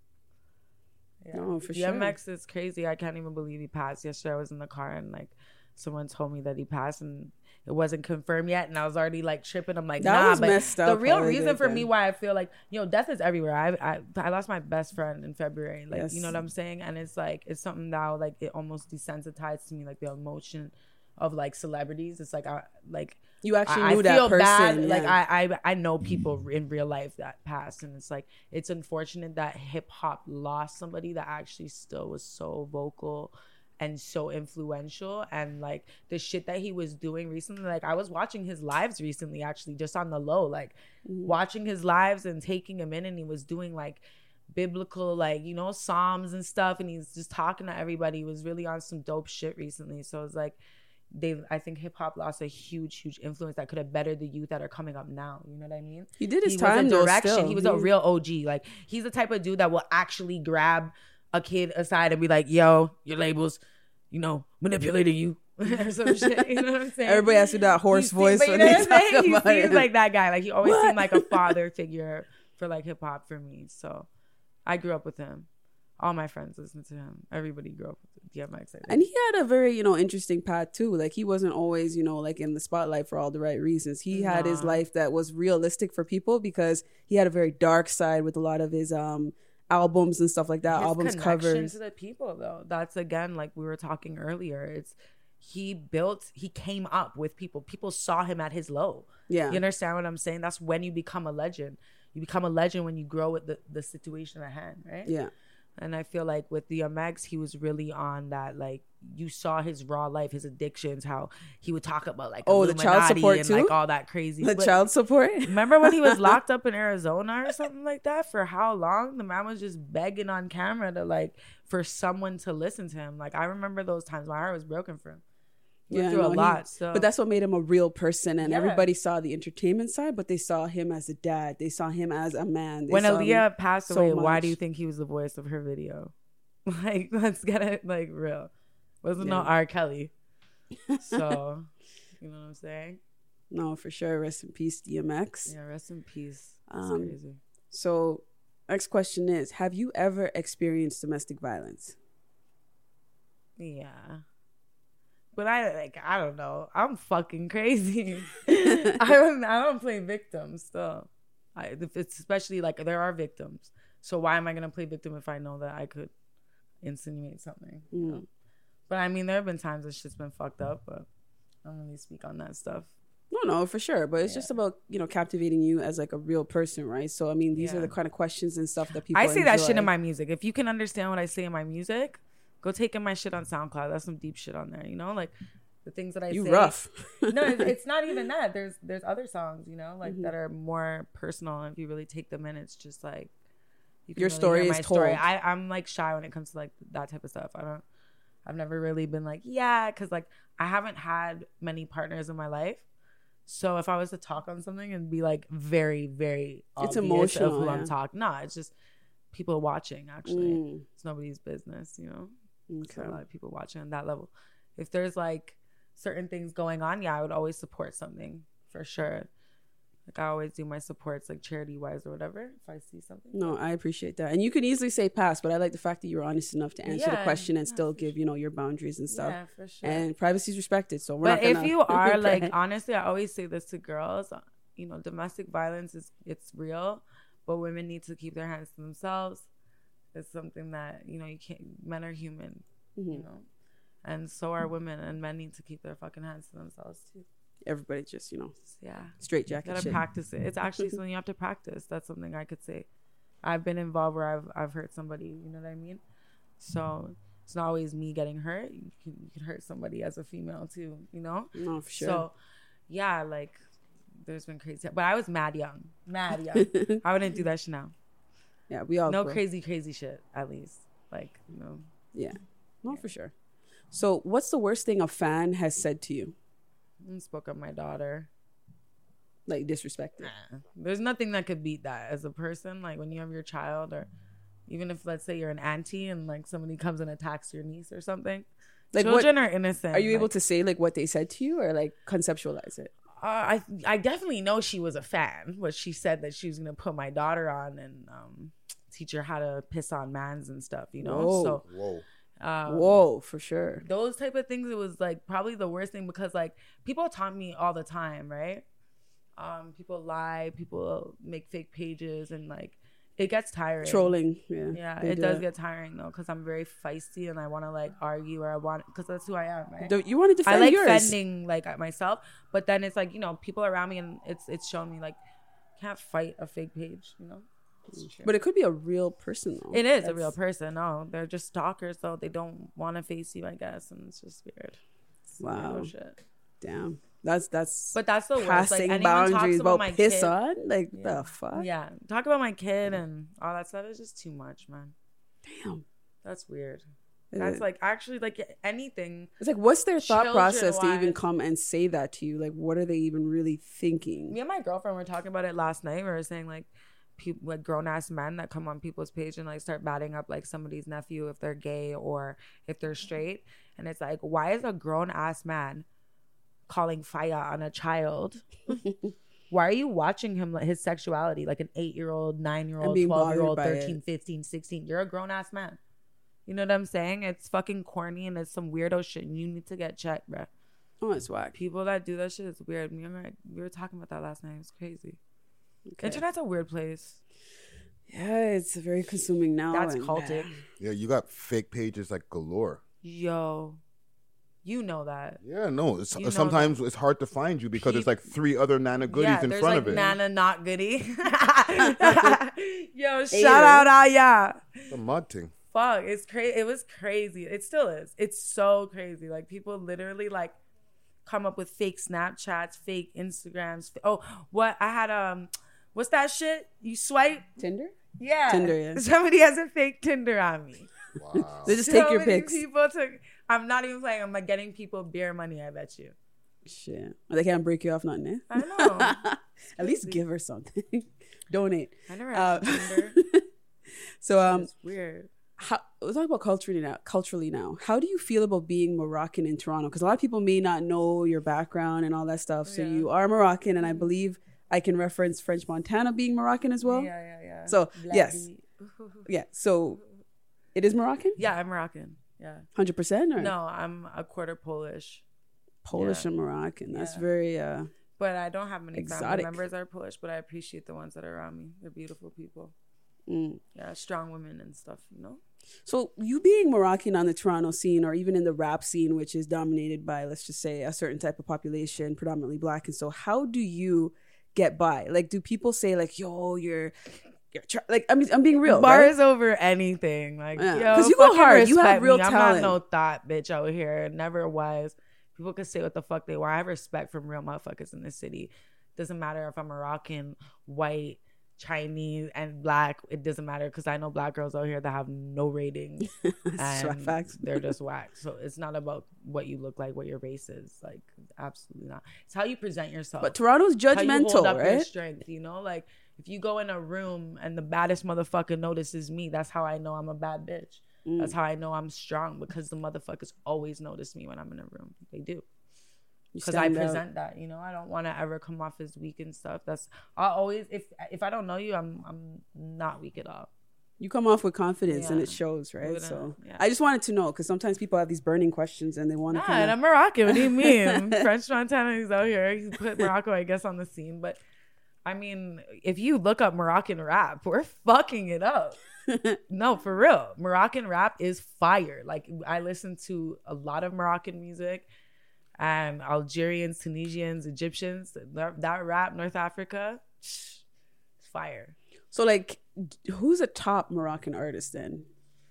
yeah. No, for D M X sure. is crazy. I can't even believe he passed. Yesterday I was in the car and, like, someone told me that he passed and it wasn't confirmed yet, and I was already like tripping. I'm like, that nah, was but messed up the real reason then. for me why I feel like, you know, death is everywhere. I I, I lost my best friend in February, like yes. you know what I'm saying, and it's like it's something that like it almost desensitized to me, like the emotion of like celebrities. It's like I like you actually I, knew I that feel person. Bad. Yeah. Like I, I I know people in real life that passed, and it's like it's unfortunate that hip hop lost somebody that actually still was so vocal and so influential, and like the shit that he was doing recently, like I was watching his lives recently, actually, just on the low, like mm-hmm. watching his lives and taking him in, and he was doing like biblical, like, you know, Psalms and stuff, and he's just talking to everybody. He was really on some dope shit recently. So it's like they, I think hip hop lost a huge, huge influence that could have bettered the youth that are coming up now. You know what I mean? He did his he time was a though. Direction. Still. He was he... a real O G. Like he's the type of dude that will actually grab a kid aside and be like, yo, your labels, you know, manipulating you or some shit. You know what I'm saying? Everybody has to do that hoarse he voice seems, when you know they talk he about seems it. like that guy. Like he always what? seemed like a father figure for like hip hop for me. So I grew up with him. All my friends listened to him. Everybody grew up with D M X. And he had a very, you know, interesting path too. Like he wasn't always, you know, like in the spotlight for all the right reasons. He nah. had his life that was realistic for people because he had a very dark side with a lot of his um albums and stuff like that. His albums covers to the people though. That's again like we were talking earlier. It's he built. He came up with people. People saw him at his low. Yeah, you understand what I'm saying? That's when you become a legend. You become a legend when you grow with the the situation at hand, right? Yeah. And I feel like with D M X, he was really on that, like, you saw his raw life, his addictions, how he would talk about, like, oh, the child support and, too? like, all that crazy. The but child support? Remember when he was locked up in Arizona or something like that? For how long? The man was just begging on camera to, like, for someone to listen to him. Like, I remember those times. My heart was broken for him. He yeah, went through no, a lot. He, so. But that's what made him a real person. And yeah. everybody saw the entertainment side, but they saw him as a dad. They saw him as a man. They when saw Aaliyah passed so away, much. why do you think he was the voice of her video? Like, let's get it like real. Wasn't Yeah. no R. Kelly. So, you know what I'm saying? No, for sure. Rest in peace, D M X. Yeah, rest in peace. That's Um, crazy. So, next question is: have you ever experienced domestic violence? Yeah. But I like I don't know. I'm fucking crazy. I don't I don't play victims still. I if it's especially like there are victims. So why am I gonna play victim if I know that I could insinuate something? You Mm. know? But I mean there have been times that shit's been fucked up, but I don't really speak on that stuff. No, no, for sure. But it's Yeah. just about, you know, captivating you as like a real person, right? So, I mean, these Yeah. are the kind of questions and stuff that people I say that shit in enjoy. my music. If you can understand what I say in my music, go take in my shit on SoundCloud. That's some deep shit on there, you know? Like the things that I You say. rough. No, it- it's not even that. There's there's other songs, you know, like Mhm. that are more personal. If you really take them in, it's just like you Your really story hear is my story. told. I I'm like shy when it comes to like that type of stuff. I don't. I've never really been like yeah, because like I haven't had many partners in my life. So if I was to talk on something and be like very very It's obvious of emotional, who yeah. I'm talking, no, it's just people watching. Actually, Mm, it's nobody's business, you know. okay. So a lot of people watching on that level. If there's like certain things going on, yeah, I would always support something for sure. Like I always do my supports like charity wise or whatever if I see something. No, I appreciate that. And you can easily say pass, but I like the fact that you're honest enough to answer the Yeah, question and yeah, still for give, you know, your boundaries and stuff. Yeah, for sure. And privacy is respected. So we're But not if gonna you are like Right. honestly, I always say this to girls, you know, domestic violence is it's real, but women need to keep their hands to themselves. It's something that, you know, you can't men are human, Mhm. you know. And so are women, and men need to keep their fucking hands to themselves too. everybody just, you know, Yeah. straight You jacket gotta shit. practice it. It's actually something you have to practice. That's something I could say. I've been involved where I've I've hurt somebody. You know what I mean? So it's not always me getting hurt. You can you can hurt somebody as a female too. You know? No, for sure. So yeah, like there's been crazy, but I was mad young, mad young. I wouldn't do that shit now. yeah, we all No grow. crazy, crazy shit. At least, like you know. Yeah, no, for sure. So what's the worst thing a fan has said to you? I spoke of my daughter. Like disrespected? Nah. There's nothing that could beat that as a person. Like when you have your child, or even if let's say you're an auntie and like somebody comes and attacks your niece or something. Like Children what, are innocent. are you able Like, to say like what they said to you or like conceptualize it? Uh, I I definitely know she was a fan. But she said that she was gonna put my daughter on and um, teach her how to piss on mans and stuff. You know. Whoa. So Whoa. um, Whoa, for sure. those type of things, it was like probably the worst thing because like people taunt me all the time, right? Um, people lie, people make fake pages, and like it gets tiring. Trolling, yeah. Yeah, they it do does that. get tiring though because I'm very feisty and I want to like argue or I want because that's who I am, right? Do- You want to I defend like yours. defending like at myself, but then it's like you know people around me and it's it's shown me like can't fight a fake page, you know. It's true. But it could be a real person though. It is a That's- real person. No, they're just stalkers though. They don't want to face you, I guess, and it's just weird. It's Wow. weirdo shit. Damn. That's that's But that's the worst. passing Like anyone talks boundaries about about my piss kid. on? Like Yeah. the fuck? Yeah, talk about my kid and all that stuff is just too much, man. Damn. That's weird. Is That's it- like actually like anything. It's like, what's their thought Children process to even wise- come and say that to you? Like, what are they even really thinking? Me and my girlfriend were talking about it last night. We were saying like, people like grown ass men that come on people's page and like start batting up like somebody's nephew if they're gay or if they're straight, and it's like, why is a grown ass man calling fire on a child? Why are you watching him like his sexuality like an eight year old, nine year And old, being twelve year old, bothered by it. thirteen, fifteen, sixteen? You're a grown ass man. You know what I'm saying? It's fucking corny and it's some weirdo shit and you need to get checked, bruh. Oh, it's whack. People that do that shit is weird. Me and my, we were talking about that last night. It's crazy. Okay. Internet's a weird place. Yeah, it's very consuming now. That's and- cultic. Yeah, you got fake pages like galore. Yo, you know that. Yeah, no. It's, You know sometimes it's hard to find you because Peop- there's like three other Nana goodies yeah, in there's front like of it. Nana not goody. Yo, Hater. shout out Aya. It's a mud thing. Fuck, it's crazy. It was crazy. It still is. It's so crazy. Like people literally like come up with fake Snapchats, fake Instagrams. Oh, what I had um, what's that shit? You swipe? Tinder? Yeah, Tinder, yeah. Somebody has a fake Tinder on me. Wow. They just So take your many pics. People took. I'm not even playing. I'm like getting people beer money. I bet you. Shit. They can't break you off nothing, eh? I know. At least crazy. give her something. Donate. I never Uh, had Tinder. So, um, It's weird. how, we'll talk about culturally now. Culturally now, how do you feel about being Moroccan in Toronto? Because a lot of people may not know your background and all that stuff. So Yeah. you are Moroccan, and I believe I can reference French Montana being Moroccan as well. Yeah, yeah, yeah. So Bloody. yes, yeah. So it is Moroccan, Yeah, I'm Moroccan. Yeah. hundred percent, or No, I'm a quarter Polish. Polish yeah. and Moroccan. That's Yeah. very. uh But I don't have many Exotic. family members that are Polish, but I appreciate the ones that are around me. They're beautiful people. mm. Yeah, strong women and stuff, you know? So you being Moroccan on the Toronto scene, or even in the rap scene, which is dominated by, let's just say, a certain type of population, predominantly black, and so how do you get by? Like, do people say like, "Yo, you're, you're tr-, like," I mean, I'm being real, Bars right? over anything. Like, Yeah. yo, 'Cause you go fucking hard. You have respect real me. I'm talent. not no thought bitch out here. Never was. People can say what the fuck they want. I have respect from real motherfuckers in this city. Doesn't matter if I'm Moroccan, white, Chinese, and black. It doesn't matter because I know black girls out here that have no ratings. That's and facts. they're just whack. So it's not about what you look like, what your race is. Like, absolutely not. It's how you present yourself. But Toronto's How you judgmental, hold up your right? strength, you know? Like, if you go in a room and the baddest motherfucker notices me, that's how I know I'm a bad bitch. Mm. That's how I know I'm strong, because the motherfuckers always notice me when I'm in a room. They do. You Because I stand out. present that, you know. I don't want to ever come off as weak and stuff. That's I always if if I don't know you, I'm I'm not weak at all. You come off with confidence, and Yeah. it shows, right? Wouldn't- So yeah. I just wanted to know, because sometimes people have these burning questions and they want to. Nah, Kinda... and I'm Moroccan. What do you mean? French Montana is out here. He put Morocco, I guess, on the scene. But I mean, if you look up Moroccan rap, we're fucking it up. No, for real. Moroccan rap is fire. Like, I listen to a lot of Moroccan music, and Algerians, Tunisians, Egyptians. That, that rap, North Africa, it's fire. So, like, who's a top Moroccan artist then?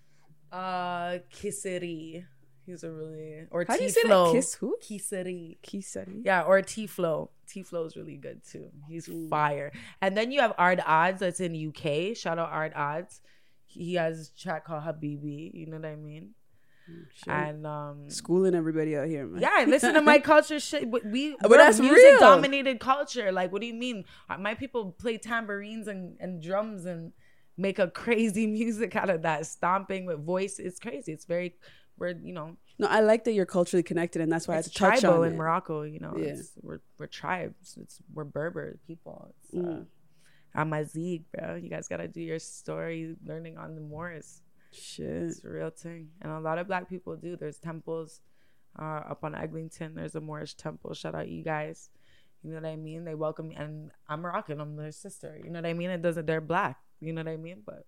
Uh, Kisseri. He's a really or How do you T say that? Flow. Kiss who? Kisseri. Kisari. Yeah, or T Flow. T Flow is really good too. He's fire. And then you have Ard Odds that's in U K. Shout out Ard Odds. He has a track called Habibi. You know what I mean? Sure. And um, Schooling everybody out here, man. yeah, I listen to my culture shit. We, we But we're that's music real. dominated culture. Like, what do you mean? My people play tambourines and, and drums and make a crazy music out of that, stomping with voice. It's crazy. It's very, we're you know, No, I like that you're culturally connected, and that's why it's I had to touch tribal on in it. Morocco. You know, Yeah. it's, we're we're tribes. It's we're Berber people. It's, Mm. uh, Amazigh, bro. You guys gotta do your story learning on the Moors. Shit. It's a real thing, and a lot of black people do. There's temples uh, up on Eglinton. There's a Moorish temple. Shout out you guys. You know what I mean? They welcome me, and I'm Moroccan. I'm their sister. You know what I mean? It doesn't. They're black. You know what I mean? But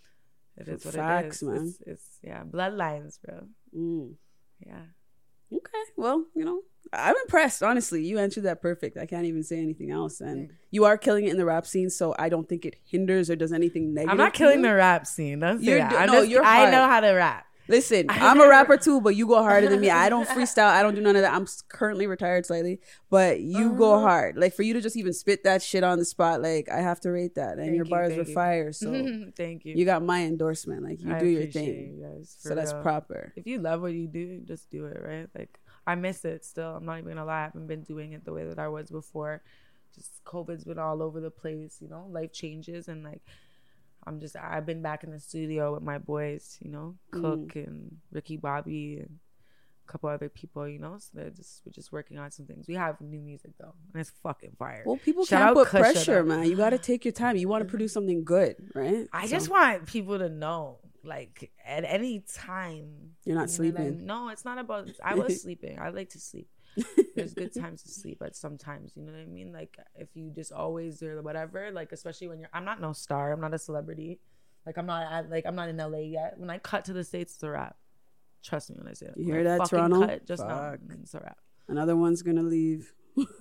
it is what Facts, it is. man. It's, it's yeah, bloodlines, bro. Mm. Yeah. Okay. Well, you know, I'm impressed. Honestly, you answered that perfect. I can't even say anything else. And you are killing it in the rap scene, so I don't think it hinders or does anything negative. I'm not to killing you. the rap scene. Don't say You're that. do- I'm no, just, you're I hard. know how to rap. Listen, I I'm a never- rapper too, but you go harder than me. I don't freestyle. I don't do none of that. I'm s- currently retired slightly, but you go Uh-huh. hard. Like, for you to just even spit that shit on the spot, like, I have to rate that. And Thank your you, bars thank were you. fire, so Thank you. you got my endorsement. Like, you I do your appreciate thing. you guys, So for that's real. proper. If you love what you do, just do it, right? Like, I miss it still. I'm not even gonna lie. I haven't been doing it the way that I was before. Just COVID's been all over the place, you know, life changes, and like I'm just I've been back in the studio with my boys, you know, Cook and Ricky Bobby and a couple other people, you know. So they're just we're just working on some things. We have new music though, and it's fucking fire. Well, people Shout can't out put Kusha, pressure, though. man. You got to take your time. You want to produce something good, right? I So, just want people to know, like, at any time. You're not you know what I sleeping. mean? No, it's not about, I was sleeping. I like to sleep. There's good times to sleep, but sometimes, you know what I mean? Like, if you just always or whatever, like, especially when you're, I'm not no star. I'm not a celebrity. Like, I'm not, at, like, I'm not in L A yet. When I cut to the States, it's a wrap. Trust me when I say it. You When hear I that, fucking Toronto? Cut, just now, Fuck. it's a wrap. Another one's going to leave.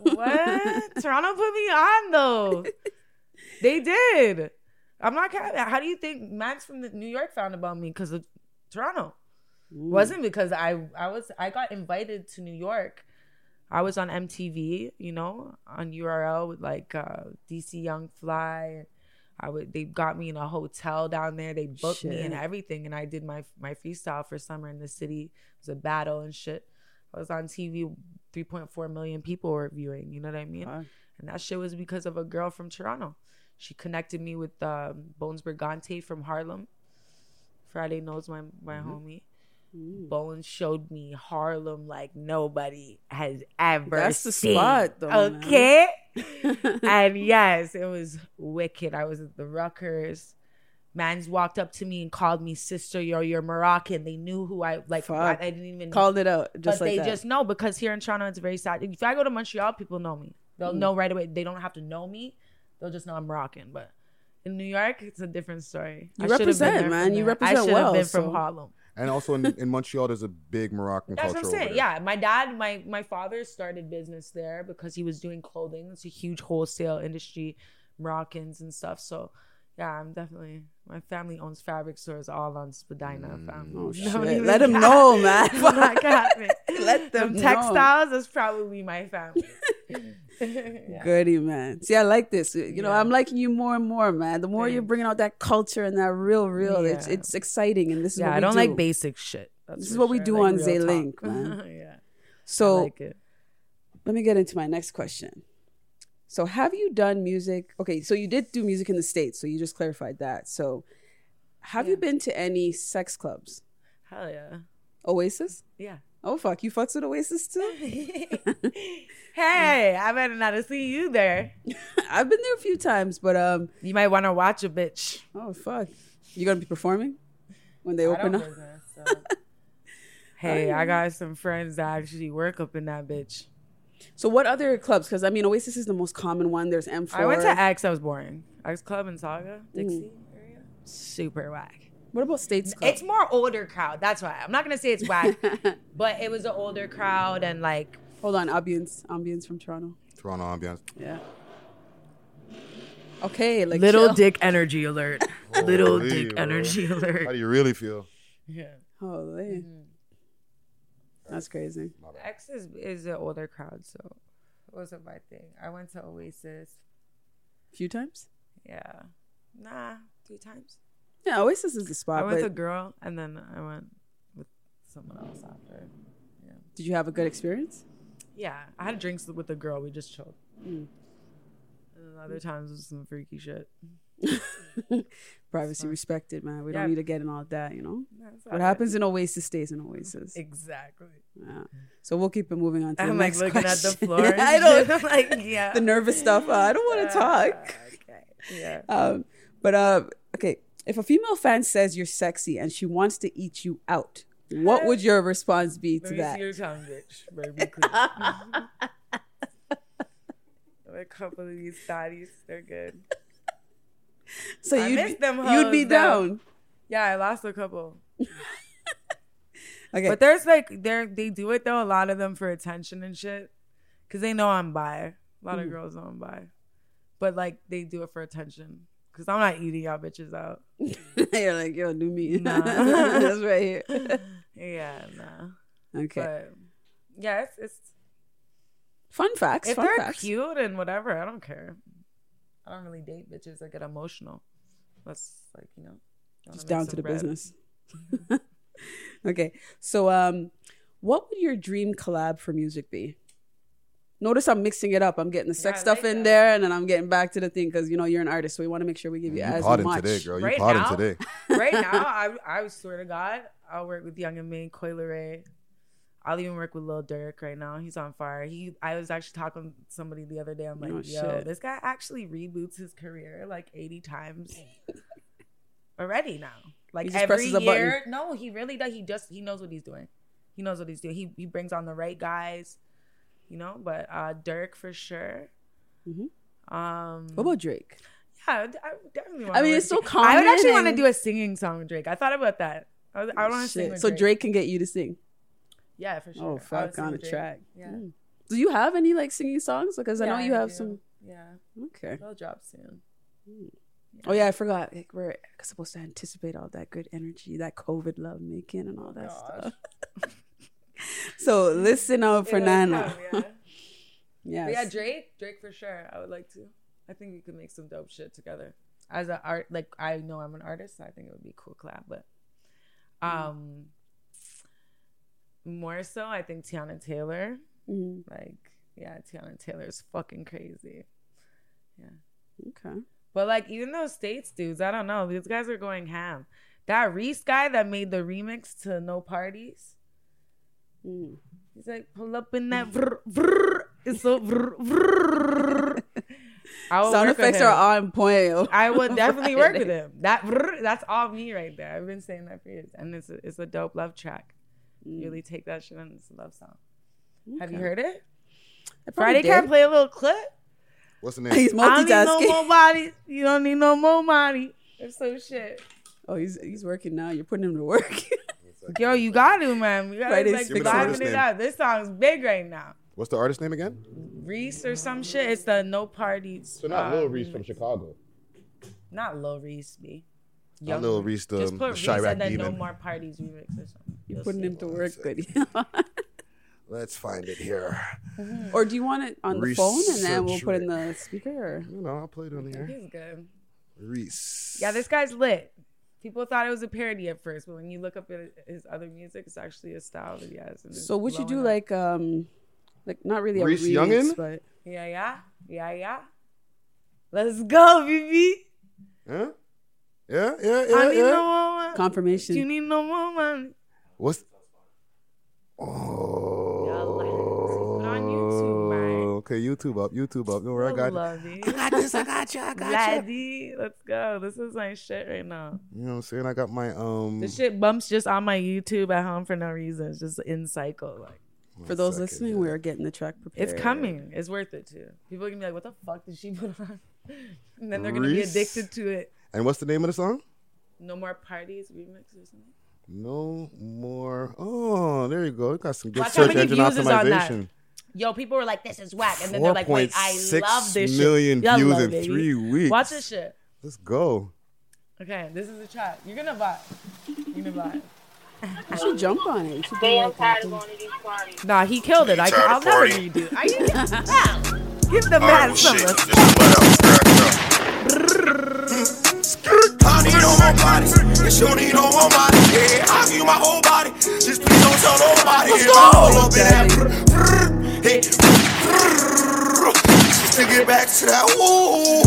What? Toronto put me on, though. They did. I'm not kidding. How do you think Max from the New York found about me? Because of Toronto. Mm. Wasn't because I I was I got invited to New York. I was on M T V, you know, on U R L with like uh, D C Young Fly. I would they got me in a hotel down there. They booked me and Shit. everything, and I did my my freestyle for Summer in the City. It was a battle and shit. I was on T V. three point four million people were viewing. You know what I mean? Fuck. And that shit was because of a girl from Toronto. She connected me with um, Bones Brigante from Harlem. Friday knows my my Mm-hmm. homie. Bowen showed me Harlem like nobody has ever That's the seen. spot, though, man. Okay. And yes, it was wicked. I was at the Ruckers. Mans walked up to me and called me sister. Yo, you're Moroccan. They knew who I like. Fuck. I, I didn't even Called it out just but like they that. just know because here in Toronto it's very sad. If I go to Montreal, people know me. They'll Mm. know right away. They don't have to know me. They'll just know I'm Moroccan. But in New York, it's a different story. You I should've been represent, there man. from You there. represent I should well, have been so- from Harlem. And also in, in Montreal, there's a big Moroccan That's culture what I'm saying. over there. Yeah, my dad, my my father started business there because he was doing clothing. It's a huge wholesale industry, Moroccans and stuff. So, yeah, I'm definitely. My family owns fabric stores all on Spadina. Family. Oh, Don't shit. even Let 'em got know, me. man. Fuck happened. Let them Them know. textiles is probably my family. Yeah. Goody, man. See, I like this. You know, Yeah. I'm liking you more and more, man. The more you're Thanks. bringing out that culture and that real, real, it's Yeah. it's exciting. And this is Yeah, what we I don't do. like basic shit. That's This is for what we sure. I do like on real Zaylink, talk. man. Yeah, I So like it. let me get into my next question. So have you done music? Okay, so you did do music in the States, so you just clarified that. So have you Yeah. been to any sex clubs? Hell yeah. Oasis? Yeah. Oh, fuck. You fucks with Oasis too? Hey, I better not have seen you there. I've been there a few times, but um, You might want to watch a bitch. oh, fuck. You going to be performing when they I open don't up? business, so. Hey, I got some friends that actually work up in that bitch. So what other clubs? Because, I mean, Oasis is the most common one. There's M four. I went to X. I was boring. X Club in Saga, Mm. Dixie area. Super whack. What about States Club? It's more older crowd. That's why I'm not gonna say it's whack, but it was an older crowd and like Hold on. Ambience. Ambience from Toronto. Toronto ambiance. Yeah. Okay. Like little chill. dick energy alert. little Holy, dick bro. energy How alert. do you really feel? Yeah. Holy. That's crazy. X is is an older crowd, so it wasn't my thing. I went to Oasis. A few times? Yeah. Nah, three times. Yeah, Oasis is the spot. I went But to a girl and then I went with someone else after. Yeah. did you have a good experience? Yeah. I had drinks with the girl. We just chilled. Mm. And then other times it was some freaky shit. Privacy respected, man. We Yeah. don't need to get in all that, you know? That's What all happens in Oasis stays in Oasis. Exactly. Yeah. So we'll keep it moving on to the I'm like next looking question. at the floor. And I shit. don't. I'm like, yeah. The nervous stuff. Uh, I don't want to talk. Okay. Yeah. Um, but uh, okay. If a female fan says you're sexy and she wants to eat you out, what would your response be Let to me that? see your tongue, bitch. Baby, please. A couple of these thotties, they're good. So I you'd miss be, them you'd be hoes, though. down. Yeah, I lost a couple. Okay. But there's like they're they do it though, a lot of them for attention and shit. Cause they know I'm bi. A lot Mm. of girls know I'm bi. But like they do it for attention. Cause I'm not eating y'all bitches out. You're like, yo, do me. Nah. That's right here. Yeah, nah. Okay. But yeah, it's, it's Fun facts. if fun they're facts. cute and whatever, I don't care. I don't really date bitches that get emotional. That's like, you know, wanna Just make down some to the bread. business. Okay. So, um, what would your dream collab for music be? Notice I'm mixing it up. I'm getting the sex Yeah, I stuff like in that. there, and then I'm getting back to the thing because you know you're an artist, so we want to make sure we give you You as potting much. today, girl. You Right potting now? today. Right now, I I swear to God, I'll work with Young and May, Coi Leray. I'll even work with Lil Durk right now. He's on fire. He, I was actually talking to somebody the other day. I'm like, Oh, yo, shit. this guy actually reboots his career like eighty times already now. Like He just every presses a button. year. No, he really does. He just he knows what he's doing. He knows what he's doing. He he brings on the right guys, you know. But uh Durk for sure. Mhm. Um, What about Drake? yeah, I definitely. I mean, it's so I would common actually want to and- do a singing song with Drake. I thought about that. I, was, I want to sing Shit. with So Drake. Drake can get you to sing. Yeah, for sure. Oh I would fuck, sing on a with Drake. track. Yeah. Mm. Do you have any like singing songs? Because I know Yeah, you have do. some. Yeah, Okay. they'll drop soon. Oh yeah, I forgot. Like, we're supposed to anticipate all that good energy, that COVID love making, and all that Gosh. stuff. So listen up for It'll Nana. come, Yes. yeah. But yeah, Drake, Drake for sure. I would like to. I think we could make some dope shit together. As an art, like I know I'm an artist, so I think it would be a cool collab. But um, more so, I think Tiana Taylor. Mhm. Like, yeah, Tiana Taylor is fucking crazy. Yeah. Okay. But like even those States dudes, I don't know. These guys are going ham. That Reese guy that made the remix to No Parties. Mm. He's like, pull up in that. Vrr, vrr. It's so. Vrr, vrr. I will Sound work with effects him. are on point. I would definitely work with him. That vrr, that's all me right there. I've been saying that for years, and it's a, it's a dope love track. Mm. Really take that shit and it's a love song. Okay. Have you heard it? I probably Friday did. can't play a little clip. What's the name? He's I don't need no multitasking. more bodies. You don't need no more money. It's so shit. Oh, he's he's working now. You're putting him to work. Yo, you got to, man. We got to Friday's like Give me the artist vibing it name. out. This song's big right now. What's the artist name again? Reese or some shit. It's the No Parties. So not uh, Lil Reese from Chicago. Not Lil Reese, B. Not Lil Reese, the, Just the put Reese Chirac and then No demon. More Parties remix or something. You're You'll putting see. him to work, goody. Let's find it here. Or do you want it on the phone and then we'll put it in Research the speaker? Or? You know, I'll play it on the air. He's good. Reese. Yeah, this guy's lit. People thought it was a parody at first, but when you look up at his other music, it's actually a style that he has. and it's So would you do blowing up. like um, like not really a Reese remix, Youngin? but Yeah, yeah, yeah, yeah. Let's go, baby. Huh? Yeah, yeah, yeah, I need no yeah. more money. confirmation? You need no more money. What's... Y'all like it. Put on YouTube, man. Okay, YouTube up, YouTube up. Don't worry, I got love you. I got this, I got you, I got you. Laddie, let's go. This is my shit right now. You know what I'm saying? I got my, um... This shit bumps just on my YouTube at home for no reason. It's just in cycle. Like For those second, listening, yeah. we're getting the track prepared. it's coming. It's worth it too. People are gonna be like, "What the fuck did she put on?" And then they're gonna be Reese? addicted to it. And what's the name of the song? No More Parties remix or something. No More... Oh, there you go. You got some good Watch how search many engine views is on that. optimization. Yo, people were like, "This is whack," and then they're like, "Wait, I love this shit." million Y'all views love in it, baby. three weeks. Watch this shit. Let's go. Okay, this is a track. You're gonna vibe. You're gonna vibe. You should jump on it. You should do They like am tired of a- going to these parties. Nah, he killed it. I, I'll never redo. Are you? Wow. Give the man some respect. I need no more body. Yes, you need no more body. Yeah, I'll give you my whole body. Just please don't tell nobody. Let's go. Pull up in that. Hey. Just to get back to that. Ooh.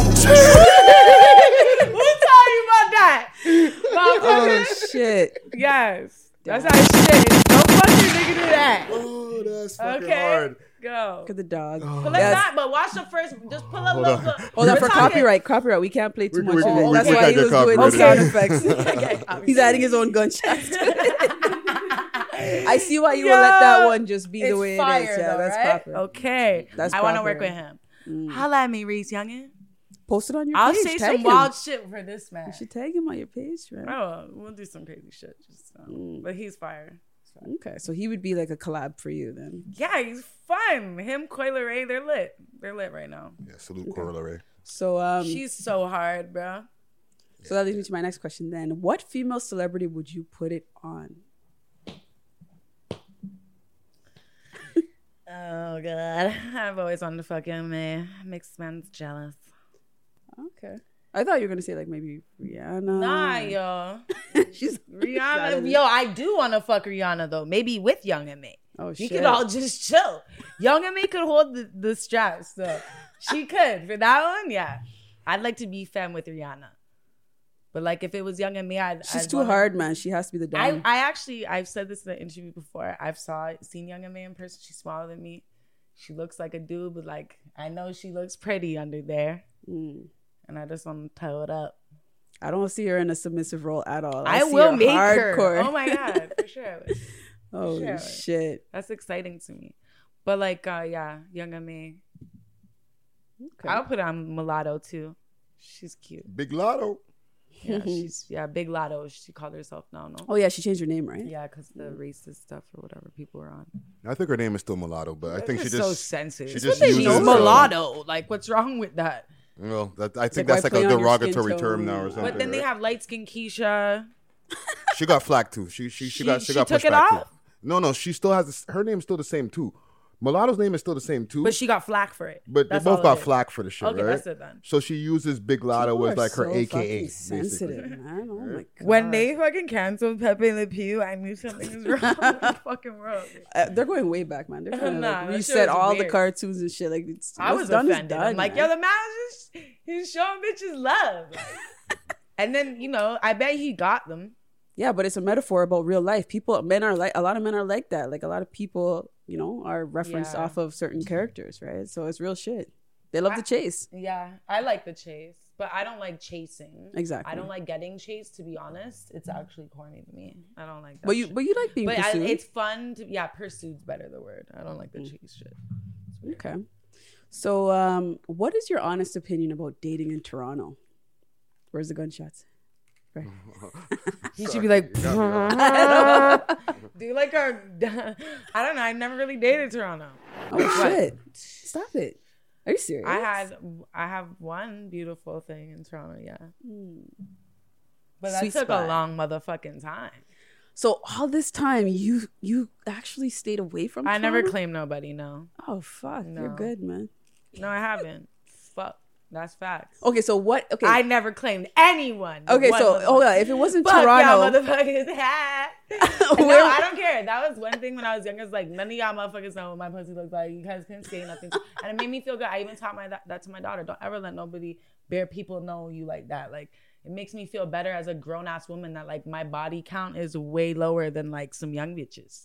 Who told you about that? Oh shit! Yes. That's how shit is. Don't fuck your nigga do that. Oh, that's fucking Okay. hard. Go. Look at the dog. Pull Yes. it not, but watch the first. Just pull up Hold little. on. little- Hold on we're for talking- copyright. Copyright. We can't play too We- much we- of we- it. we That's can't why he get was doing the copyrighted. sound effects. He's adding his own gunshots. to it. I see why you Yo, will let that one just be the it's way fire, it is. Yeah, though, that's right? proper. Okay. That's I want to proper. work with him. Mm. Holla at me, Reese Youngin. Post it on your I'll page. say Tag some him. wild shit for this man. You should tag him on your page, right? Oh, we'll do some crazy shit. Just, um, Mm. But he's fire. Okay, so he would be like a collab for you then. Yeah, he's fun. Him, Coyle Ray, they're lit. They're lit right now. Yeah, salute Corolla Ray. So um, She's so hard, bro. so that leads me to my next question. Then, what female celebrity would you put it on? Oh god, I've always wanted to fuck him. Man, makes man's jealous. Okay, I thought you were gonna say like maybe Rihanna. Nah, yo, She's Rihanna. Yo, I do want to fuck Rihanna though. Maybe with Young and Me. Oh We shit! could all just chill. Young and Me could hold the, the straps, so she could for that one. Yeah, I'd like to be femme with Rihanna. But like if it was Young and Me, I'd. She's I'd too wanna- hard, man. She has to be the I, dom. I actually I've said this in an interview before. I've saw seen Young and Me in person. She's smaller than me. She looks like a dude, but like I know she looks pretty under there, Mm. and I just want to toe it up. I don't see her in a submissive role at all. I, see will her make hardcore. her. Oh my god, for sure. I would. Holy sure. shit! That's exciting to me. But like, uh, yeah, Young and Me. Okay. I'll put on Mulatto too. She's cute. Big Lotto. Yeah, she's yeah, Big Lotto. She called herself now, no. Oh yeah, she changed her name, right? Yeah, because the racist stuff or whatever people were on. I think her name is still Mulatto, but I think she It's just so sensitive. she It's just what they uses, know. uh, mulatto. Like, what's wrong with that? Well, that, I think like, that's why like a play on your skin derogatory tone? term now or something. But then they right? have light skin Keisha. She got flack too. She she she, She- got she, she got took pushed it back off? too. No, no, she still has this, her name's still the same too. Mulatto's name is still the same too. But she got flack for it. But That's they both all got it is. flack for the shit, Okay, right? that's it then. So she uses Big Lotto People as are like her so A K A. fucking Basically. sensitive, man. Oh my god. When they fucking canceled Pepe Le Pew, I knew something was wrong with the fucking world. Uh, they're going way back, man. They're trying to Nah, like, that shit reset was all the weird. cartoons and shit. Like it's, I what's was done is offended. done, I'm like, man. yo, the man is just, he's showing bitches love. Like, and then, you know, I bet he got them. Yeah, but it's a metaphor about real life. People, men are like, a lot of men are like that. Like a lot of people, you know, are referenced Yeah. off of certain characters, right? So it's real shit. They love I- the chase. Yeah, I like the chase, but I don't like chasing. Exactly. I don't like getting chased. To be honest, it's actually corny to me. I don't like that. But you, shit. but you like being but I, pursued. it's fun to. Yeah, pursued's better the word. I don't like the chase shit. It's weird. Okay. So, um, what is your honest opinion about dating in Toronto? Where's the gunshots? Right. He should be like, You got me, do like a. I don't know. I've never really dated Toronto. Oh shit! Stop it. Are you serious? I had, I have one beautiful thing in Toronto. Yeah, but that Sweet took spot. a long motherfucking time. So all this time, you you actually stayed away from. I never Toronto? claimed nobody. No, Oh fuck! You're No. good, man. no, I haven't. Fuck, that's facts. Okay, so what? Okay, I never claimed anyone. okay. One So motherfucker. hold on. If it wasn't Fuck Toronto, y'all motherfuckers. Ha. no, Where- I don't care. That was one thing when I was younger. It's like none of y'all motherfuckers know what my pussy looks like. You guys couldn't say nothing, and it made me feel good. I even taught my that, that to my daughter. Don't ever let nobody bare people know you like that. Like it makes me feel better as a grown ass woman that like my body count is way lower than like some young bitches.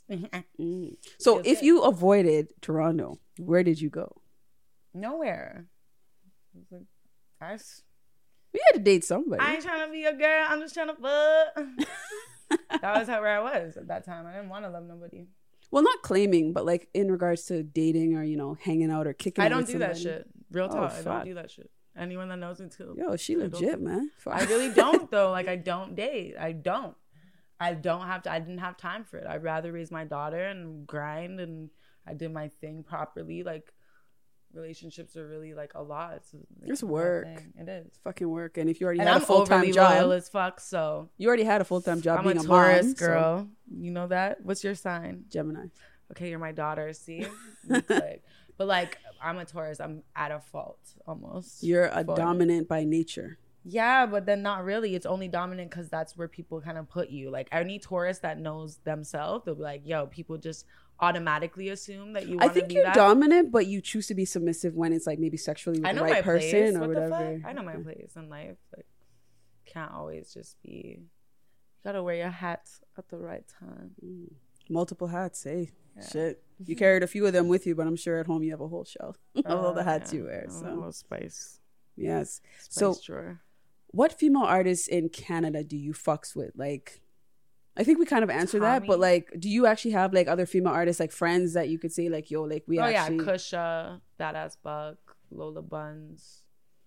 so Feels if good. you avoided Toronto, where did you go? Nowhere. It was like, I, s- You had to date somebody. I ain't trying to be a girl. I'm just trying to fuck. That was how where I was at that time. I didn't want to love nobody. well, not claiming, but like in regards to dating or you know hanging out or kicking. I it don't with do that somebody. shit. Real Oh, talk. I fuck. don't do that shit. Anyone that knows me too. Yo, she I don't legit, do- man. Fuck. I really don't though. Like I don't date. I don't. I don't have to. I didn't have time for it. I'd rather raise my daughter and grind, and I did my thing properly. Like relationships are really like a lot. It's, like, It's a whole work. thing. It is. fucking work, and if you already And had I'm a full time overly job, loyal as fuck. So you already had a full time job I'm a being a, Taurus mom, so- girl. You know that? What's your sign? Gemini. Okay, you're my daughter. See, We click. But like I'm a Taurus. I'm at a fault almost. You're a For- dominant by nature. Yeah, but then not really. It's only dominant because that's where people kind of put you. Like any Taurus that knows themselves, they'll be like, "Yo, people just automatically assume that you." I Want think to be you're that. dominant, but you choose to be submissive when it's like maybe sexually with I the know right my person place. or What whatever. the fuck? I know my place in life. Like, can't always just be. You gotta wear your hats at the right time. Multiple hats, hey. Yeah. Shit. You carried a few of them with you, but I'm sure at home you have a whole shelf of all the Uh, hats yeah. you wear. Oh, So little spice. yes. Spice So drawer. what female artists in Canada do you fucks with? Like I think we kind of answered that, but Tommy. like do you actually have like other female artists like friends that you could say like yo like we Oh actually yeah, Kusha, Badass Buck, Lola Buns,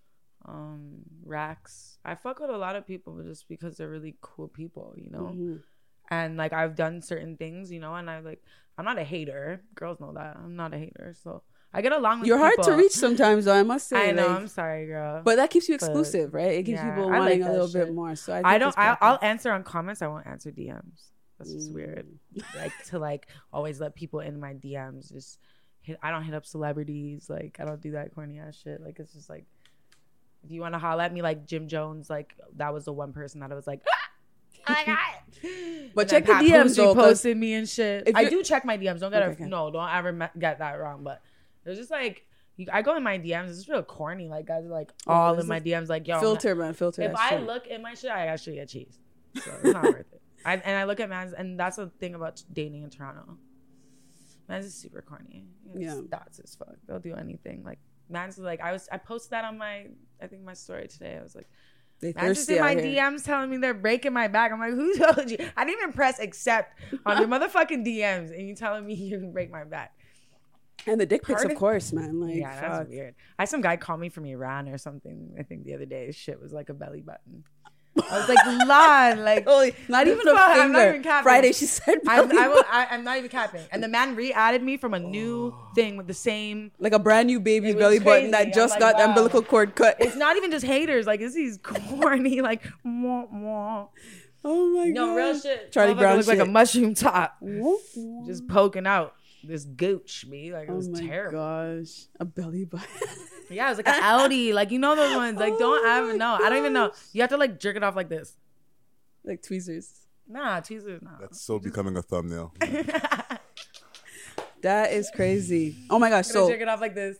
um, Rax. I fuck with a lot of people just because they're really cool people, you know. Mhm. And like I've done certain things, you know, and I like I'm not a hater. Girls know that I'm not a hater, so I get along with. You're hard to people. reach sometimes though, I must say. I know. like- I'm sorry, girl. but that keeps you But, exclusive, right? It gives yeah, people I like wanting a that little shit. bit more. So I, think I don't. it's I, proper. I'll answer on comments. I won't answer D Ms. That's just weird. Mm. Like to like always let people in my D Ms. Just hit. I don't hit up celebrities. Like I don't do that corny ass shit. Like it's just like if you want to holler at me, like Jim Jones. Like that was the one person that I was like. Ah! Oh my God. But And check then the D Ms Papoose though, 'cause posted me and shit. if I you're- do check my D Ms. Don't get Okay, it. okay. No, don't ever me- get that wrong. But it's just like you, I go in my D Ms. It's real corny. Like guys are like Oh, all this in my is D Ms. Like yo, I'm filter, man, filter. if that I shit. look at my shit, I actually get cheese. So it's not worth it. I, and I look at mans, and that's the thing about dating in Toronto. Mans is super corny. It's Yeah. dots as fuck. They'll do anything. Like mans is like I was. I posted that on my. I think my story today. I was like, they mans just thirsty in out my here. D Ms telling me they're breaking my back. I'm like, who told you? I didn't even press accept on your motherfucking D Ms, and you telling me you can break my back. And the dick pics, Pardon? of course, man. Like, Yeah, that's fuck. weird. I had some guy call me from Iran or something. I think the other day, his shit was like a belly button. I was like, Lord, like Holy, not even a fuck, finger. I'm not even capping. Friday, she said, I'm, belly I will, button. I, I'm not even capping. And the man re-added me from a new thing with the same. like a brand new baby's It was belly button crazy. that I'm just like, got the wow. umbilical cord cut. It's not even just haters. Like, it's these corny, like, mwah, mwah. Oh my god. No, real shit. Charlie Motherfucker Brown looks like a shit. mushroom top, Just just poking out this gooch, me. Like, it oh was my terrible. gosh, a belly button. Yeah, it was like an Audi. Like, you know those ones. Like, don't Oh ever my know. I don't even know. gosh. You have to, like, jerk it off like this. Like tweezers. Nah, tweezers, nah. That's so becoming a thumbnail. That is crazy. Oh my gosh. So So jerk it off like this.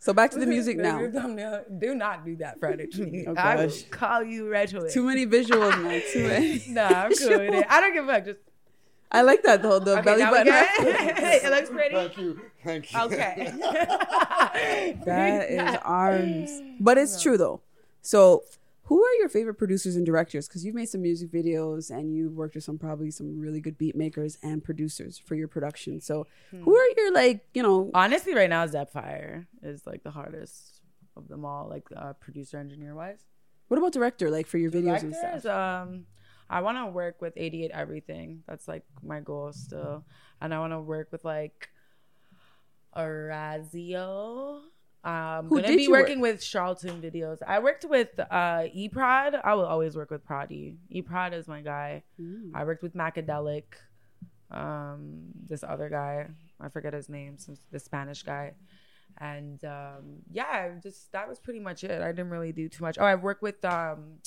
So back to the music There's now. your thumbnail. Do not do that Friday to me. Oh, I will gosh. call you retro. Too many visuals, man. Too many. Nah, I'm cool with it. I don't give a fuck. Just I like that though. The okay, belly now we button. good? It looks pretty. Thank you. Thank you. Okay. That is arms. But it's true though. So who are your favorite producers and directors? Because you've made some music videos and you've worked with some probably some really good beat makers and producers for your production. So who are your like, you know, Honestly, right now, Zepfire is like the hardest of them all, like uh, producer engineer wise. what about director, like for your videos and Directors, stuff? um, I want to work with eighty-eight Everything. That's like my goal still, and I want to work with like Orazio. Um, Who gonna did be you work- working with Charlton Videos. I worked with uh, eProd. I will always work with Proddy. eProd is my guy. Mm. I worked with Macadelic. Um, this other guy, I forget his name, some, the Spanish guy. And um, yeah, just that was pretty much it. I didn't really do too much. Oh, I've worked with um,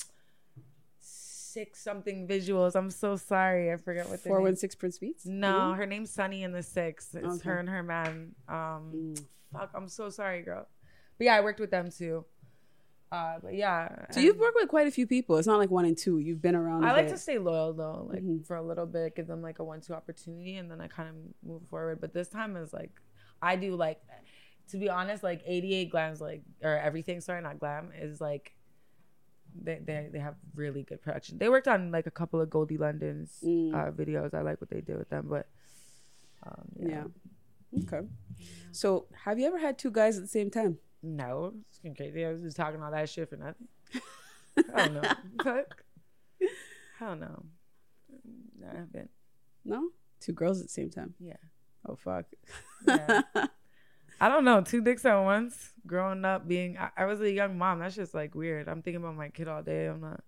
six something visuals. I'm so sorry. I forget what the four name. one six Prince Beats? No, her name's Sunny in the Six. It's Okay. her and her man. Um, Mm. fuck, I'm so sorry, girl. But yeah, I worked with them too. Uh, but yeah. So you've and worked with quite a few people. It's not like one and two. You've been around. I I like to stay loyal though, like Mhm. for a little bit, give them like a one-two opportunity, and then I kind of move forward. But this time is like, I do like, to be honest, like eighty-eight Glam's like, or everything. Sorry, not Glam is like. They, they they have really good production. They worked on like a couple of Goldie London's Mm. uh, videos. I like what they did with them, but um, Yeah. Okay. So have you ever had two guys at the same time? No, it's getting crazy. I was just talking all that shit for nothing. I don't know. Fuck. Hell no. No, I haven't. No? Two girls at the same time. Yeah. Oh fuck. Yeah. I don't know. Two dicks at once. Growing up, being I, I was a young mom. That's just like weird. I'm thinking about my kid all day. I'm not.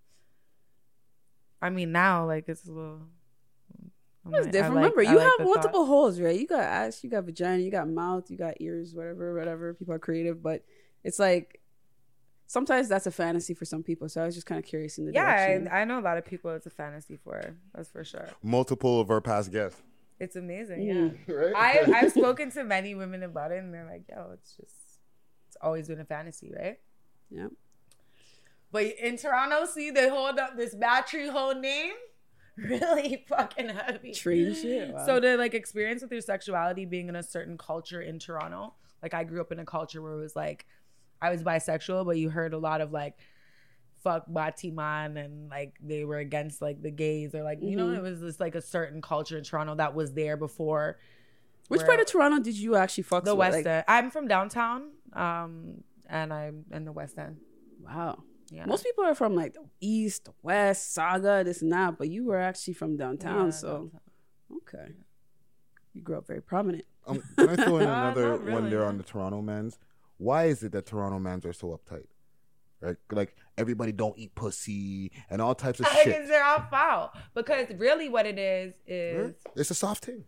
I mean, now like it's a little. I'm That's like- I different. like- Remember, I you like have the multiple thought. holes, right? You got ass, you got vagina, you got mouth, you got ears, whatever, whatever. People are creative, but it's like sometimes that's a fantasy for some people. So I was just kind of curious in the Yeah, direction. I, I know a lot of people. It's a fantasy for. That's for sure. Multiple of our past guests. It's amazing. Mm. Yeah. Right? I I've spoken to many women about it, and they're like, "Yo, it's just it's always been a fantasy, right?" Yeah. But in Toronto, see, they hold up this battery whole name really fucking heavy. Tree and shit. Wow. So the like experience with your sexuality being in a certain culture in Toronto, like I grew up in a culture where it was like I was bisexual, but you heard a lot of like fuck Batiman and like they were against like the gays or like you know Mhm. it was just like a certain culture in Toronto that was there before. Which where- part of Toronto did you actually fuck the with? West Like, End. I'm from downtown, um, and I'm in the West End. wow. Yeah. Most people are from like the East, the West, Saga, this and that, but you were actually from downtown, Yeah, so downtown. okay. You grew up very prominent. Um, can I throw in Uh, another not one really, there no. on the Toronto mans? Why is it that Toronto mans are so uptight? Right? Like everybody don't eat pussy and all types of shit. Because they're all foul. Because really, what it is is Right? It's a soft thing.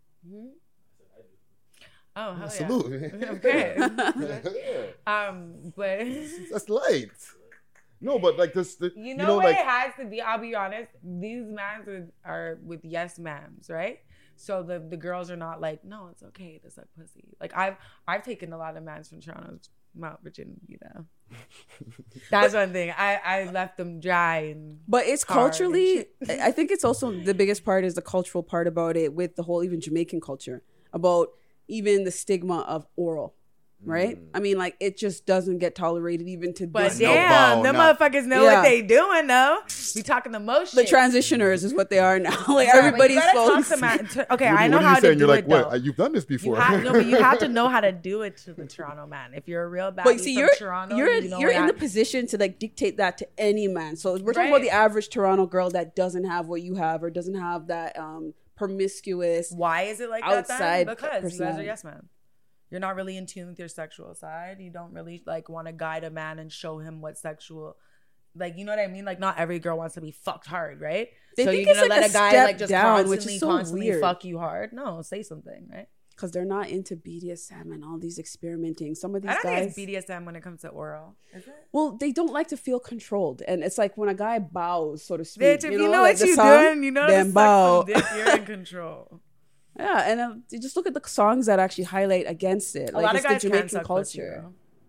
oh hell Salute. yeah. Okay. Yeah. um, but That's light. No, but like this, the, you know, what like it has to be. I'll be honest. These mans are, are with yes ma'ams, right? So the the girls are not like, no, it's okay to suck pussy. Like I've I've taken a lot of mans from Toronto's Mount Virginity though. That's one thing. I I left them dry and But it's hard and culturally, shit. I think it's also the biggest part is the cultural part about it with the whole even Jamaican culture about even the stigma of oral, right? I mean, like it just doesn't get tolerated even to But this. no damn, bow, them no. motherfuckers know Yeah. what they doing though. We talking the most The shit. transitioners is what they are now. Like Bro, but everybody's you gotta talk supposed to man- to- Okay, what, I know what are how you to saying? do You're like, it though. what? Uh, You've done this You before. have, no, but you have to know how to do it to the Toronto man. If you're a real baddie But see, from you're Toronto, you're you know you're in the that- position to like dictate that to any man. So we're talking Right. about the average Toronto girl that doesn't have what you have or doesn't have that um promiscuous. Why is it like outside that then? Because you guys are personality. yes men. You're not really in tune with your sexual side. You don't really like want to guide a man and show him what sexual, like you know what I mean. Like not every girl wants to be fucked hard, right? They so think you're it's gonna like let a a guy step like just down, which constantly, is so constantly weird. fuck you hard. No, say something, right? Because they're not into B D S M and all these experimenting. Some of these I don't guys, think it's B D S M when it comes to oral. Is it? well, they don't like to feel controlled, and it's like when a guy bows, so to speak. Bitch, if you know, like what the you song, doing, you know then to bow. suck some dick, you're in control. Yeah, and uh, you just look at the songs that actually highlight against it. A Like lot it's of guys the can Jamaican suck pussy, culture. though.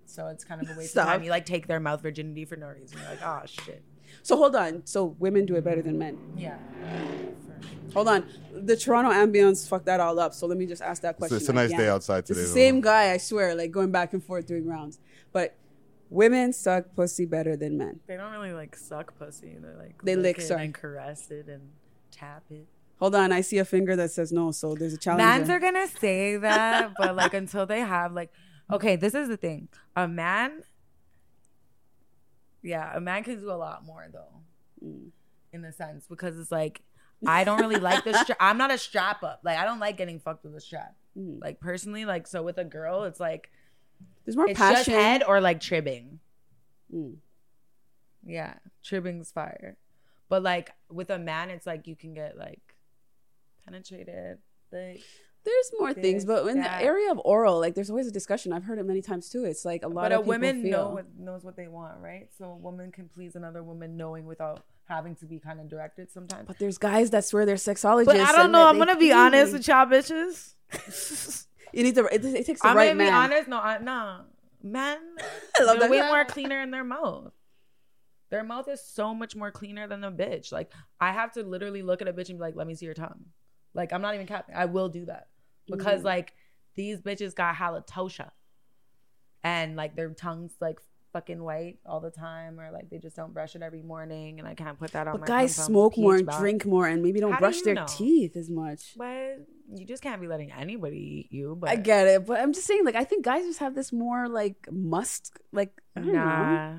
So it's kind of a waste Stop. of time. You like take their mouth virginity for no reason. You're like, oh shit. So hold on. So women do it better than men. Yeah. Hold on. The Toronto ambience fucked that all up. So let me just ask that It's, question. it's a nice again. day outside It's today. the though. same guy, I swear, like going back and forth doing rounds. But women suck pussy better than men. They don't really like suck pussy. They like They lick, it sorry. and caress it and tap it. Hold on. I see a finger that says no. So there's a challenge. Mans are gonna say that, but like until they have like, okay, this is the thing. A man, yeah, a man can do a lot more though, Mm. in a sense, because it's like I don't really like the strap. I'm not a strap up. Like I don't like getting fucked with a strap. Mm. Like personally, like so with a girl, it's like There's more it's passion. just head or like tribbing. Mm. Yeah, tribbing's fire. But like with a man, it's like you can get like penetrated. Like There's more This, things, but in that. the area of oral, like there's always a discussion. I've heard it many times too. It's like a lot but of a people woman feel. know what, knows what they want, right? So a woman can please another woman knowing without having to be kind of directed sometimes. But there's guys that swear they're sexologists. But I don't and know. that I'm they gonna be feel honest like- with y'all bitches. You need to. It, it takes the I'm right gonna be man. honest. No, I, no, men. I love They're that. way more cleaner in their mouth. Their mouth is so much more cleaner than a bitch. Like I have to literally look at a bitch and be like, "Let me see your tongue." Like I'm not even capping. I will do that because Mm. like these bitches got halitosis, and like their tongue's like fucking white all the time, or like they just don't brush it every morning, and I can't put that on. But my guys tongue from smoke more pH and balance. drink more, and maybe don't How do brush you their know? teeth as much. But you just can't be letting anybody eat you. But I get it, but I'm just saying, like, I think guys just have this more like must, like, I don't know. nah.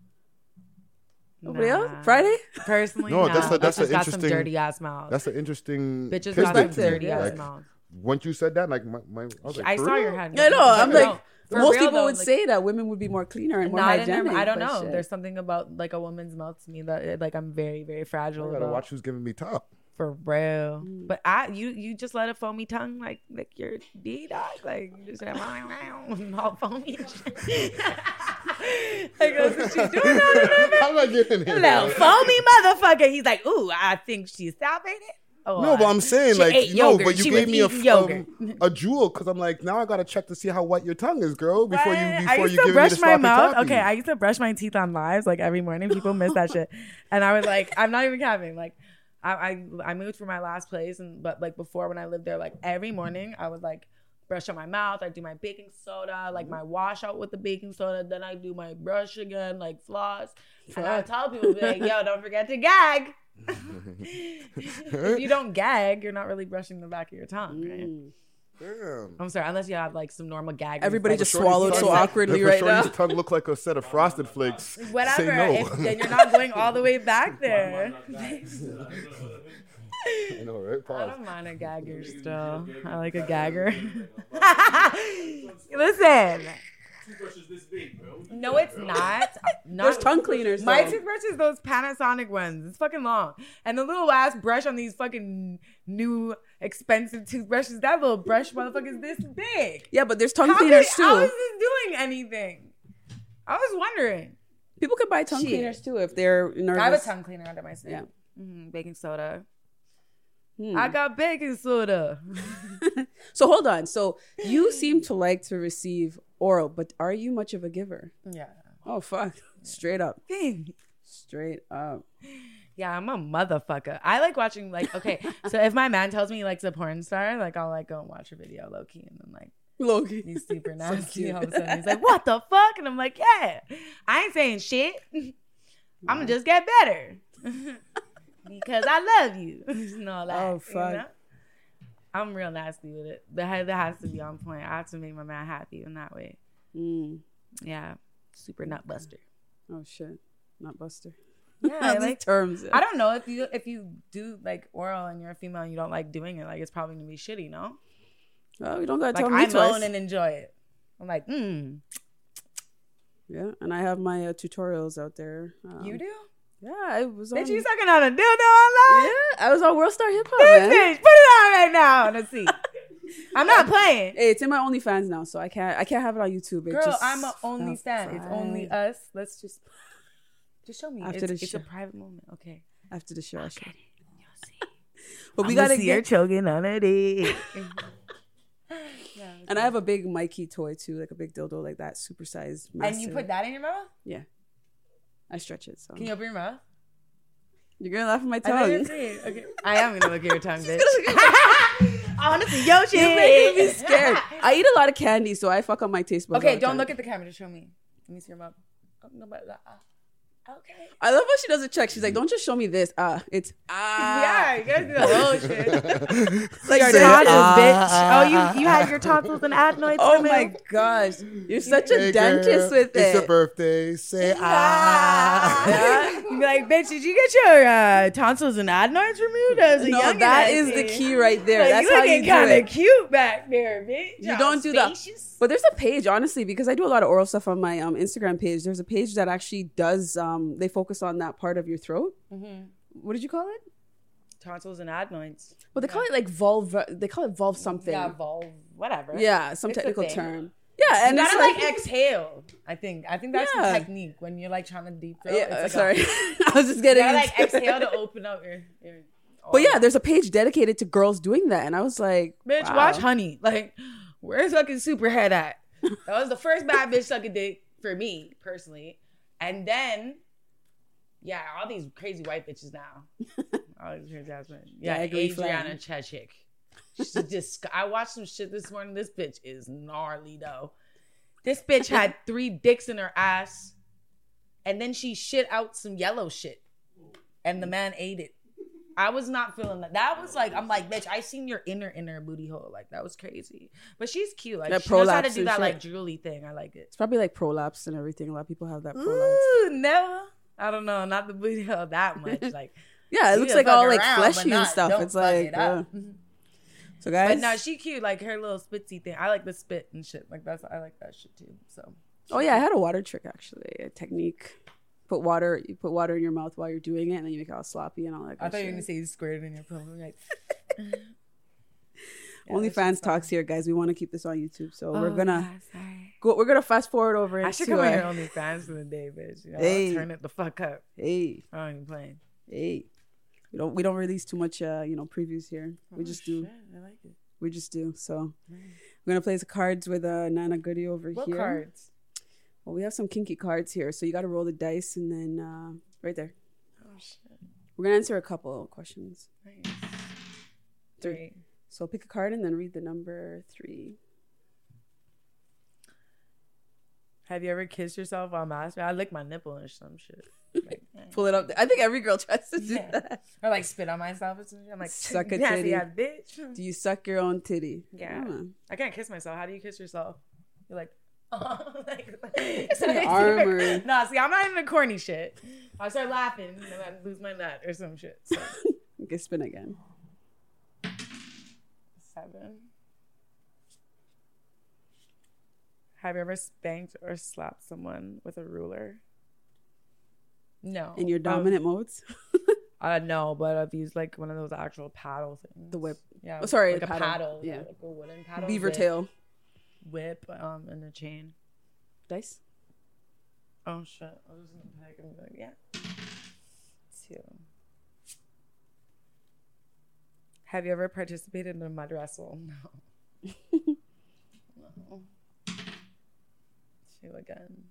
Nobody Nah. else? Friday? Personally, No, no. that's a- that's Bitches an got some interesting- dirty ass mouths. That's an interesting. Bitches tidbit got some to me. dirty ass Like, mouths. once you said that, like my, my I was like, I for saw real? your hand. I know. I'm No, like, for most real people though, would like, say that women would be more cleaner and more not in their, hygienic. I don't but know. shit. There's something about like a woman's mouth to me that like I'm very very fragile I gotta about. watch who's giving me top. For real. Mm. But I you you just let a foamy tongue like lick your D dog. Like you just all foamy and shit. Like that's what she's doing now, remember? I'm not getting it. Little foamy motherfucker. He's like, ooh, I think she's salvated. Oh, No, but I'm saying she like ate no, yogurt. but you She gave was me a eating f- yogurt. um, a jewel because I'm like now I gotta check to see how white your tongue is, girl, before you What? before I you used give to me brush the my sloppy mouth. toppy. Okay, I used to brush my teeth on lives like every morning. People miss that shit, and I was like, I'm not even capping. Like, I, I I moved from my last place, and but like before when I lived there, like every morning I would like brush on my mouth. I do my baking soda, like my wash out with the baking soda. Then I do my brush again, like floss. And I tell people, be like, yo, don't forget to gag. If you don't gag, you're not really brushing the back of your tongue, right? Mm. Damn. I'm sorry, unless you have like some normal gag. Everybody like, just Shorty's swallowed tongue- so awkwardly if a right shorty's now. tongue look like a set of frosted flakes. whatever. Say no. If, then you're not going all the way back there. I know, right? I Pause. don't mind a gagger still. I like a gagger. Listen. Toothbrush is this big, bro. No, it's not. not There's tongue cleaners. My though. toothbrush is those Panasonic ones. It's fucking long. And the little ass brush on these fucking new expensive toothbrushes, that little brush motherfucker is this big. Yeah, but there's tongue How, cleaners could, too. how is this doing anything? I was wondering. People could buy tongue Shit. cleaners too if they're nervous. I have a tongue cleaner under my sink. Yeah. Mhm, baking soda. Hmm. I got baking soda. So hold on. So you seem to like to receive oral, but are you much of a giver? Yeah. Oh fuck! Straight up. Straight up. Yeah, I'm a motherfucker. I like watching like okay. So if my man tells me he likes a porn star, like I'll like go and watch a video low key, and then like Loki. he's super nasty. cute. All of a sudden he's like, "What the fuck?" And I'm like, "Yeah, I ain't saying shit. I'm gonna just get better because I love you." No, like, Oh, fuck. You know? I'm real nasty with it. That that has to be on point. I have to make my man happy in that way. Mm. Yeah, super nut buster. Oh shit. Not Buster. Yeah, I These like terms. I don't know if you if you do like oral and you're a female and you don't like doing it, like it's probably gonna be shitty, no? Oh, you don't gotta Like tell me I twice. moan and enjoy it. I'm like, hmm. Yeah, and I have my uh, tutorials out there. Um, You do? Yeah, I was on. Bitch, you sucking on a dildo online? Yeah, I was on World Star Hip Hop, This man. bitch, put it on right now. Let's see. I'm not playing. Hey, it's in my OnlyFans now, so I can't. I can't have it on YouTube. It Girl, just I'm a only felt stand. It's only fine. us. Let's just just show me. After It's, the it's a show. private moment. Okay. After the show. I should. You'll see. But we I'ma gotta see her get. choking on a dick. Yeah. And I have a big Mikey toy too, like a big dildo like that, supersized. Massive. And you put that in your mouth? Yeah. I stretch it. So can you open your mouth? You're gonna laugh at my I tongue. know you're okay. I am gonna look at your tongue, bitch. I want to see your shit. You're making me scared. I eat a lot of candy, so I fuck up my taste buds. Okay, don't look at the camera. Just show me. Let me see your mouth. Oh, no, but, uh, okay. I love how she does a check. She's like, "Don't just show me this. Ah, it's ah." Yeah, you gotta do the whole shit. Like your say, tonsils, ah. bitch. Oh, you you had your tonsils and adenoids. Oh for me? my gosh, you're such a Hey, dentist girl, with it. It's your birthday. Say ah. Yeah. You be like, bitch, did you get your uh, tonsils and adenoids removed? As a No, youngin', that I is see. the key right there. Like, That's you how you looking do kind it. of cute back there, bitch. You All don't do that. spacious. But there's a page, honestly, because I do a lot of oral stuff on my um, Instagram page. There's a page that actually does. Um, they focus on that part of your throat. Mm-hmm. What did you call it? Tonsils and adenoids. Well, they call it like vulva. They call it vulv something. Yeah, vulv, whatever. Yeah, some It's a technical thing. term. Yeah, and you it's gotta like, like exhale. I think. I think that's Yeah. the technique when you're like trying to deep throat. yeah. it's like Sorry, A, I was just you getting. gotta like into- exhale to open up your. your But yeah, there's a page dedicated to girls doing that, and I was like, bitch, wow. watch Honey. Like, where's fucking Superhead at? That was the first bad bitch sucking dick for me personally, and then. Yeah, all these crazy white bitches now. All these crazy ass men. Yeah, Diagonally Adriana flat. Chechik. She's just. I watched some shit this morning. This bitch is gnarly though. This bitch had three dicks in her ass, and then she shit out some yellow shit, and the man ate it. I was not feeling that. That was like, I'm like, bitch, I seen your inner inner booty hole. Like that was crazy. But she's cute. Like That she knows how to prolapse do and that shit. like drooly thing. I like it. It's probably like prolapse and everything. A lot of people have that prolapse. Ooh, never. I don't know, not the booty hole that much. Like, Yeah, it you looks can like all fuck like around, fleshy but and not- stuff. don't It's fuck like, it up. uh, so guys. But no, she cute. Like her little spitsy thing. I like the spit and shit. Like that's I like that shit too. So. Oh yeah, I had a water trick actually, a technique. Put water, you put water in your mouth while you're doing it, and then you make it all sloppy and all that. Good I thought you were shit. gonna say you squirted in your pillow. Like, yeah, Only that fans shit's fun. talks here, guys. We want to keep this on YouTube, so we're Oh, gonna yeah, sorry. go. We're gonna fast forward over into. I should come on our- your OnlyFans for the day, bitch. You know, Hey. I'll turn it the fuck up. Hey, I don't even play. hey. We don't we don't release too much, uh, you know, previews here. We Oh, just do. shit, I like it. We just do. So we're gonna play the cards with uh, Nana Goody over What here. cards? Well, we have some kinky cards here, so you got to roll the dice and then uh, right there. Oh shit. We're gonna answer a couple questions. Nice. Three. Three. So pick a card and then read the number three. Have you ever kissed yourself while masturbating? I lick my nipple or some shit. Like, eh. Pull it up. I think every girl tries to do Yeah. that. Or like spit on myself or something. I'm like, Suck a nasty titty. ass bitch. Do you suck your own titty? Yeah. Oh. I can't kiss myself. How do you kiss yourself? You're like, oh, like, your arm or- No, see, I'm not even a corny shit. I start laughing and then I lose my nut or some shit. So. Okay, spin again. Seven. Have you ever spanked or slapped someone with a ruler? No. In your dominant modes? Uh, no, but I've used like one of those actual paddle things. The whip. Yeah. Oh, sorry, like a paddle. paddle. Yeah. Like a wooden paddle. Beaver whip, tail. Whip, um, and a chain. Dice? Oh shit! I was gonna pick and be like, yeah. Two. Have you ever participated in a mud wrestle? No. No. Two again.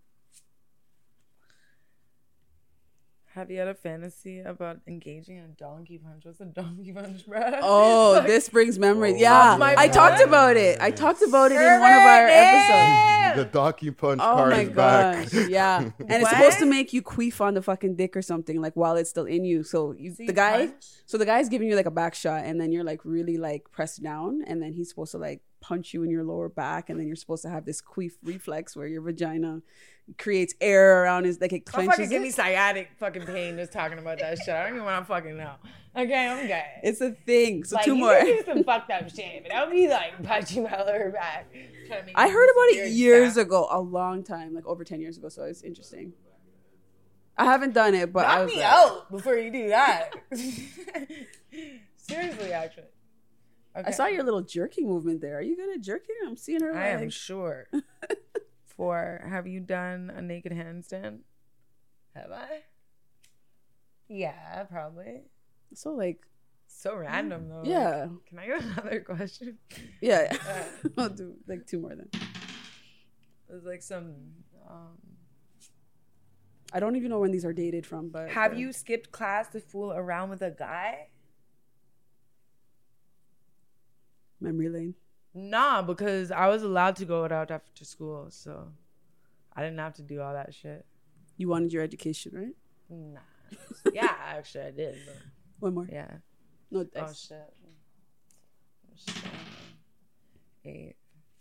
Have you had a fantasy about engaging in a donkey punch? What's a donkey punch, bro? Oh, this brings memories. Oh, yeah, my I God. talked about it. I talked about it in one of our episodes. The donkey punch Oh card my is back. gosh, yeah. And it's What? supposed to make you queef on the fucking dick or something, like while it's still in you. So you, So the you guy, punch? so the guy's giving you like a back shot, and then you're like really like pressed down, and then he's supposed to like punch you in your lower back, and then you're supposed to have this queef reflex where your vagina creates air around his, like it Don't clenches fucking give me it. sciatic fucking pain just talking about that shit. I don't even want to fucking know. Okay, I'm good. It's a thing. So like, two you more. can do some fucked up shit, but don't be like punching my lower back. trying to make I me heard about it weird years stuff. ago, a long time, like over ten years ago. So it's interesting. I haven't done it, but I Knock was me like, out before you do that. Seriously, actually. Okay. I saw your little jerking movement there. Are you good at jerking? I'm seeing her. I am like- sure. Four. Have you done a naked handstand? Have I? Yeah, probably. So like So random though. Yeah. Can I get another question? Yeah. I'll do like two more then. There's like some. Um, I don't even know when these are dated from, but have uh, you skipped class to fool around with a guy? memory lane? Nah, because I was allowed to go out after school, so I didn't have to do all that shit. You wanted your education, right? Nah. Yeah, actually I did. But One more. yeah. No, Oh thanks. shit. Seven, eight.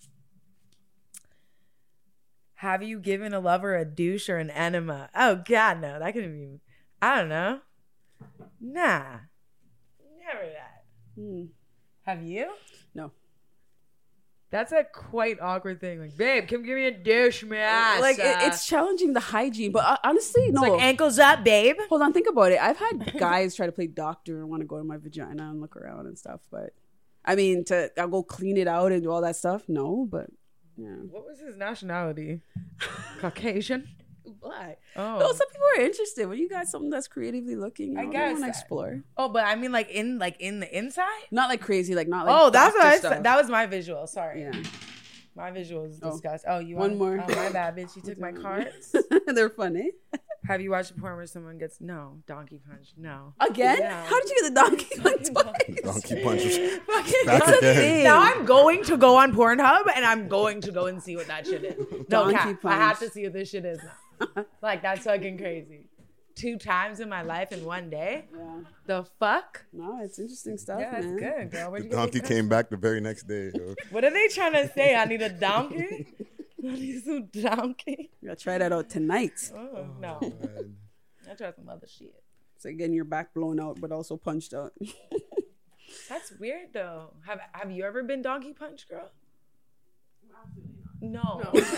Have you given a lover a douche or an enema? Oh god, no. That couldn't be. I don't know. Nah. Never that. Hmm. Have you? No. That's a quite awkward thing. Like, babe, come give me a douche, man. Like it, it's challenging the hygiene, but uh, honestly, no. It's like ankles up, babe. Hold on, think about it. I've had guys try to play doctor and want to go in my vagina and look around and stuff, but I mean, to I'll go clean it out and do all that stuff. No, but yeah. What was his nationality? Caucasian? Black. Oh. No, some people are interested when you got something that's creatively looking. You I know, guess. want to explore. Oh, but I mean, like in like in the inside. Not like crazy, like not like. Oh, that's what doctor I stuff. said. That was my visual. Sorry. Yeah. My visual is Oh. disgusting. Oh, you One want more. Oh, my bad, bitch. You took my cards. They're funny. Have you watched a porn where someone gets no donkey punch? No. Again? No. How did you get the donkey punch twice? Donkey punches. Fucking Back donkey. again. Now I'm going to go on Pornhub and I'm going to go and see what that shit is. No, Donkey cap. I punch. have to see what this shit is now. Like that's fucking crazy. Two times in my life in one day. Yeah. The fuck? No, it's interesting stuff, Yeah, that's man. good, girl. Where'd The you get donkey this came from? back the very next day. Yo. What are they trying to say? I need a donkey? I need some donkey? You gotta try that out tonight. Oh, no. I tried some other shit. It's like getting your back blown out, but also punched out. That's weird though. Have Have you ever been donkey punched, girl? No. Because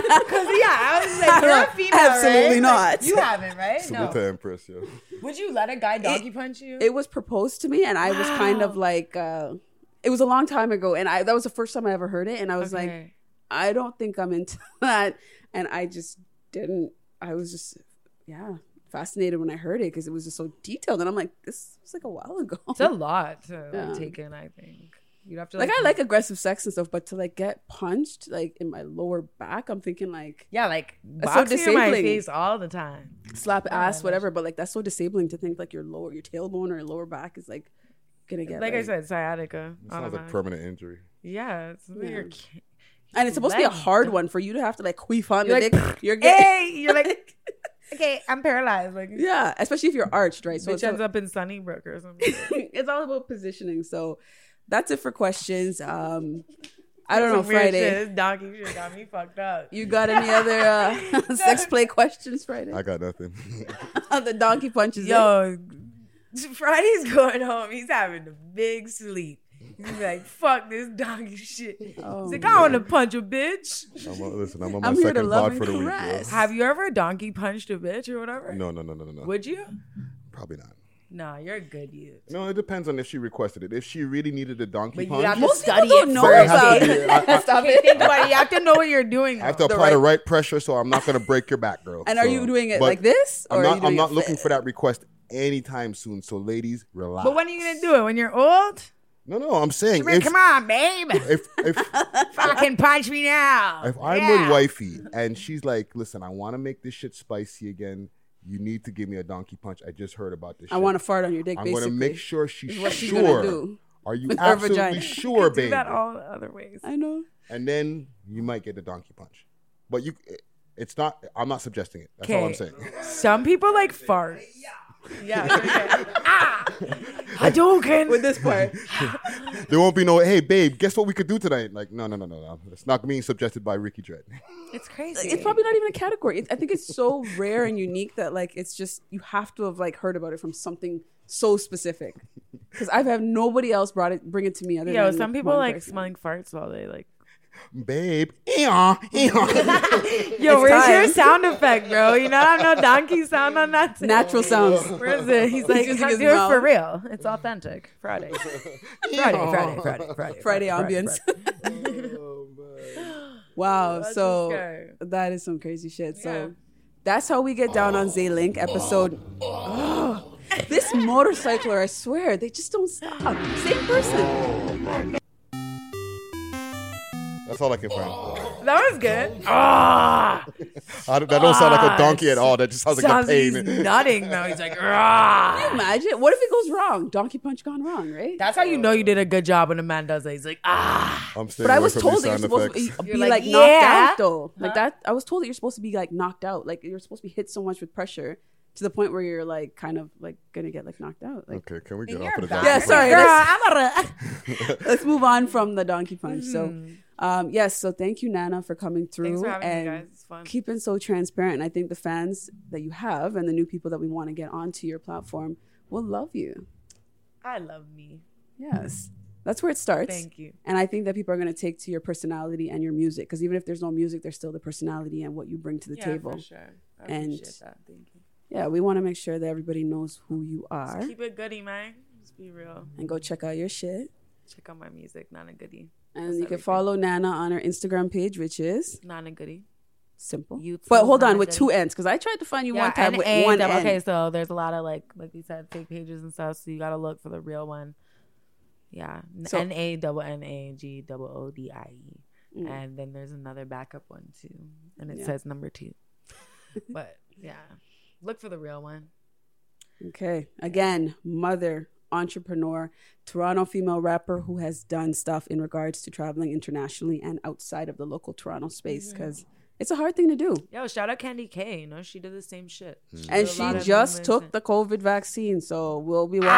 yeah, I was like, you're a female, Absolutely right? not. Like, you haven't, right? Salute to No. Empress, yo. Would you let a guy donkey punch you? It was proposed to me, and I was kind of like, uh, it was a long time ago, and I that was the first time I ever heard it, and I was like, Okay. I don't think I'm into that, and I just didn't. I was just, yeah, fascinated when I heard it because it was just so detailed, and I'm like, this was like a while ago. It's a lot to Yeah. like, take in, I think. You'd have to Like like, I like aggressive sex and stuff, but to like get punched like in my lower back, I'm thinking like yeah, like That's so boxing in my disabling. face all the time. slap ass, Yeah, whatever. But like that's so disabling to think like your lower, your tailbone or your lower back is like gonna get Like I said, sciatica. It sounds like automatic. permanent injury. Yeah, it's Yeah. your and it's supposed to be a leg. hard one for you to have to like queef on You're the like, dick. You're getting Hey, you're like, okay, I'm paralyzed. Like, yeah, especially if you're arched, right? So bitch it's, ends up in Sunnybrook or something. it's all about positioning. So that's it for questions. Um, I don't know, Some weird Friday. shit. This donkey shit got me fucked up. You got any other uh, sex play questions, Friday? I got nothing. the donkey punches. it. Yo, Friday's going home. He's having a big sleep. He's like, fuck this donkey shit. Oh, He's like, I want to punch a bitch. I'm on, listen, I'm on my I'm here to second love pod and for the week. Yo. caress. Have you ever donkey punched a bitch or whatever? No, no, no, no, no, no. Would you? Probably not. No, you're a good youth. No, it depends on if she requested it. If she really needed a donkey But you punch, have to Most people study don't it know So it has about to be- it. I- I- Stop Okay, it. think about it. You have to know what you're doing. I have to though. apply right- the right pressure, so I'm not going to break your back, girl. And are So- you doing it but like this? Or I'm are not. you doing I'm not it looking fit? for that request anytime soon. So, ladies, relax. But when are you going to do it? When you're old? No, no, I'm saying I mean, if, come on, babe. if if Fucking punch me now. if I'm Yeah. with wifey and she's like, listen, I want to make this shit spicy again. You need to give me a donkey punch. I just heard about this. I shit. want to fart on your dick. I'm basically. going to make sure she's is what she's sure. gonna do Are you with her absolutely vagina. sure, do baby? that all the other ways. I know. And then you might get the donkey punch. But you, it's not. I'm not suggesting it. That's all I'm Okay. saying. Some people like fart. Yeah. Okay. Ah, Hadouken. With this part, There won't be no. Hey, babe, guess what we could do tonight? Like, no, no, no, no, no. It's not being suggested by Ricky Dredd. It's crazy. it's probably not even a category. It, I think it's so rare and unique that like it's just you have to have like heard about it from something so specific. Because I've had nobody else brought it, bring it to me other Yo, than some people one like person. smelling farts while they like. Babe, eon, eon. Yo, where's time. your sound effect, bro? You not have no donkey sound on that. thing? Natural sounds. Where is it? He's like, using do his it mouth. for real. It's authentic. Friday. Friday, Friday, Friday, Friday. Friday ambience. Wow. That's So this guy. that is some crazy shit. So Yeah. that's how we get down on Zaylink episode. This motorcycler, I swear, they just don't stop. Same person. That's all I can find. That was good. Ah, I don't- that don't sound like a donkey at all. That just sounds like a sounds pain. he's nutting though. He's like, ah. Can you imagine? What if it goes wrong? Donkey punch gone wrong, right? That's how you know you did a good job when a man does that. He's like, ah. I'm staying But I away was from told these that you're sound supposed to effects. be, be You're like, like, knocked yeah. out though. Like Huh? that. I was told that you're supposed to be like knocked out. Like you're supposed to be hit so much with pressure to the point where you're like kind of like gonna get like knocked out. Like, Okay, can we get In off of your the back. donkey yeah, punch? sorry. Girl, Let's, I'm a- let's move on from the donkey punch. So, Mhm. um, yes. So thank you, Nana, for coming through Thanks for having and me, guys. It's fun. keeping so transparent. And I think the fans that you have and the new people that we want to get onto your platform will love you. I love me. Yes, that's where it starts. Thank you. And I think that people are going to take to your personality and your music, because even if there's no music, there's still the personality and what you bring to the Yeah, table. for sure. I And- appreciate that. Thank you. Yeah, we want to make sure that everybody knows who you are, Just keep it goody, man. Just be real. and go check out your shit. Check out my music, Nana Goody. And That's you can everything. follow Nana on her Instagram page, which is Nana Goody. simple. You But too, hold on, Nana with Goody. two N's, because I tried to find you one time and with A, one double- N. Okay, so there's a lot of like, like we said, fake pages and stuff. So you gotta look for the real one. Yeah, So- N A double N A G double O D I E, Mm. and then there's another backup one too, and it Yeah. says number two. But yeah, look for the real one. Okay. Again, mother, entrepreneur, Toronto female rapper who has done stuff in regards to traveling internationally and outside of the local Toronto space, because it's a hard thing to do. Yo, shout out Candy K. You know she did the same shit. And did a she lot of just movements took and- the COVID vaccine, so we'll be watching.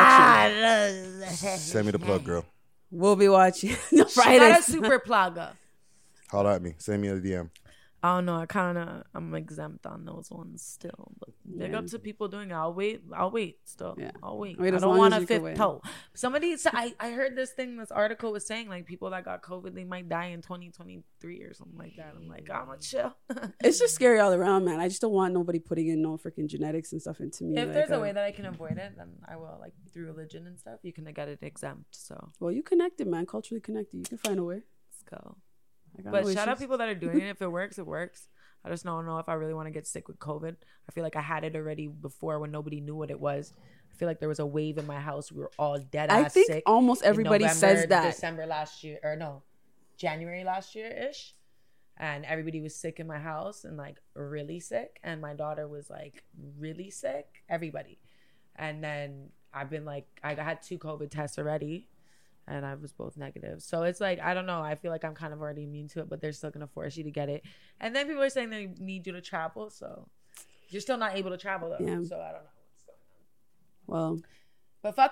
Ah, Send me the plug, girl. We'll be watching. No, She got Friday. a super plugger. Holla at me. Send me a D M. I don't know. I kind of I'm exempt on those ones still. But big Yeah. up to people doing it. I'll wait. I'll wait still. Yeah. I'll wait. Wait I as don't long want as a you can fifth wait. toe. Somebody said I, I heard this thing. This article was saying like people that got COVID they might die in twenty twenty-three or something like that. I'm like I'm gonna chill. It's just scary all around, man. I just don't want nobody putting in no freaking genetics and stuff into me. If like, there's a uh, way that I can avoid it, then I will. Like through religion and stuff, you can get it exempt. So Well, you connected, man. Culturally connected. You can find a way. let's go. I got But no shout out issues. people that are doing it. If it works, it works. I just don't know if I really want to get sick with COVID. I feel like I had it already before when nobody knew what it was. I feel like there was a wave in my house. We were all dead I ass think sick. almost in everybody November, says that. December last year, or no, January last year ish. And everybody was sick in my house and like really sick. And my daughter was like really sick. Everybody. And then I've been like, I had two COVID tests already. And I was both negative. So it's like, I don't know. I feel like I'm kind of already immune to it, but they're still going to force you to get it. And then people are saying they need you to travel. So you're still not able to travel, though. Yeah. So I don't know what's going on. Well, But fuck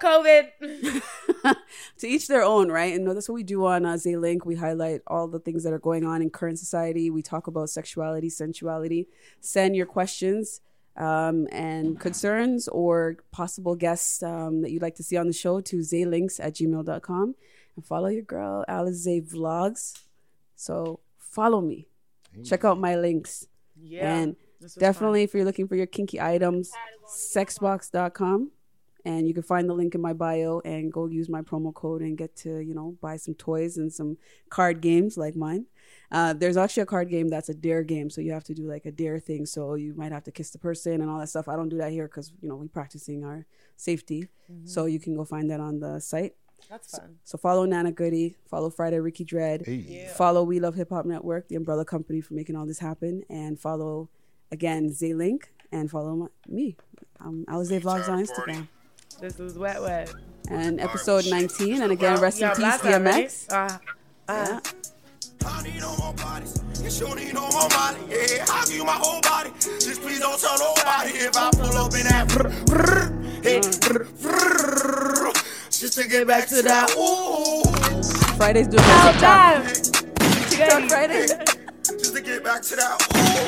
COVID. to each their own, right? And that's what we do on uh, Zaylink. We highlight all the things that are going on in current society. We talk about sexuality, sensuality. Send your questions um, and concerns or possible guests um, that you'd like to see on the show to zaylinks at gmail dot com. And follow your girl, Alizé Vlogs. So follow me. Check out my links. Yeah. And this was definitely, if you're looking for your kinky items, sexbox dot com. And you can find the link in my bio and go use my promo code and get to, you know, buy some toys and some card games like mine. Uh, there's actually a card game that's a dare game. So you have to do like a dare thing. So you might have to kiss the person and all that stuff. I don't do that here because, you know, we're practicing our safety. Mm-hmm. So you can go find that on the site. That's fun. So follow Nana Goody, follow Friday Ricky Dread, Hey. Yeah. follow We Love Hip Hop Network, the umbrella company for making all this happen, and follow again Zaylink and follow my, me. Um, Alizé Vlogs on Instagram. This was wet, wet. And episode nineteen, and again, rest in Yeah, peace, blast D that, M X. ready? Uh, uh. I need no more bodies. You sure need no more money. Yeah, I'll give you my whole body. Just please don't tell nobody if I pull up in that. Brr, brr, hey, brr, brr, just to get back to that. Ooh. Friday's doing Oh, my damn. TikTok Friday. Just to get back to that.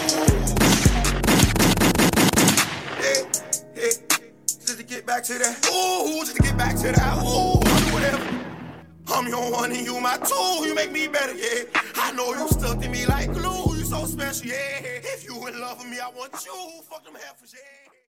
Ooh. Hey, hey, just to get back to that. Ooh, just to get back to that. Ooh, I'll do whatever. I'm your one and you my two. You make me better, yeah. I know you stuck to me like glue. You so special, yeah. If you in love with me, I want you. Fuck them heifers, yeah.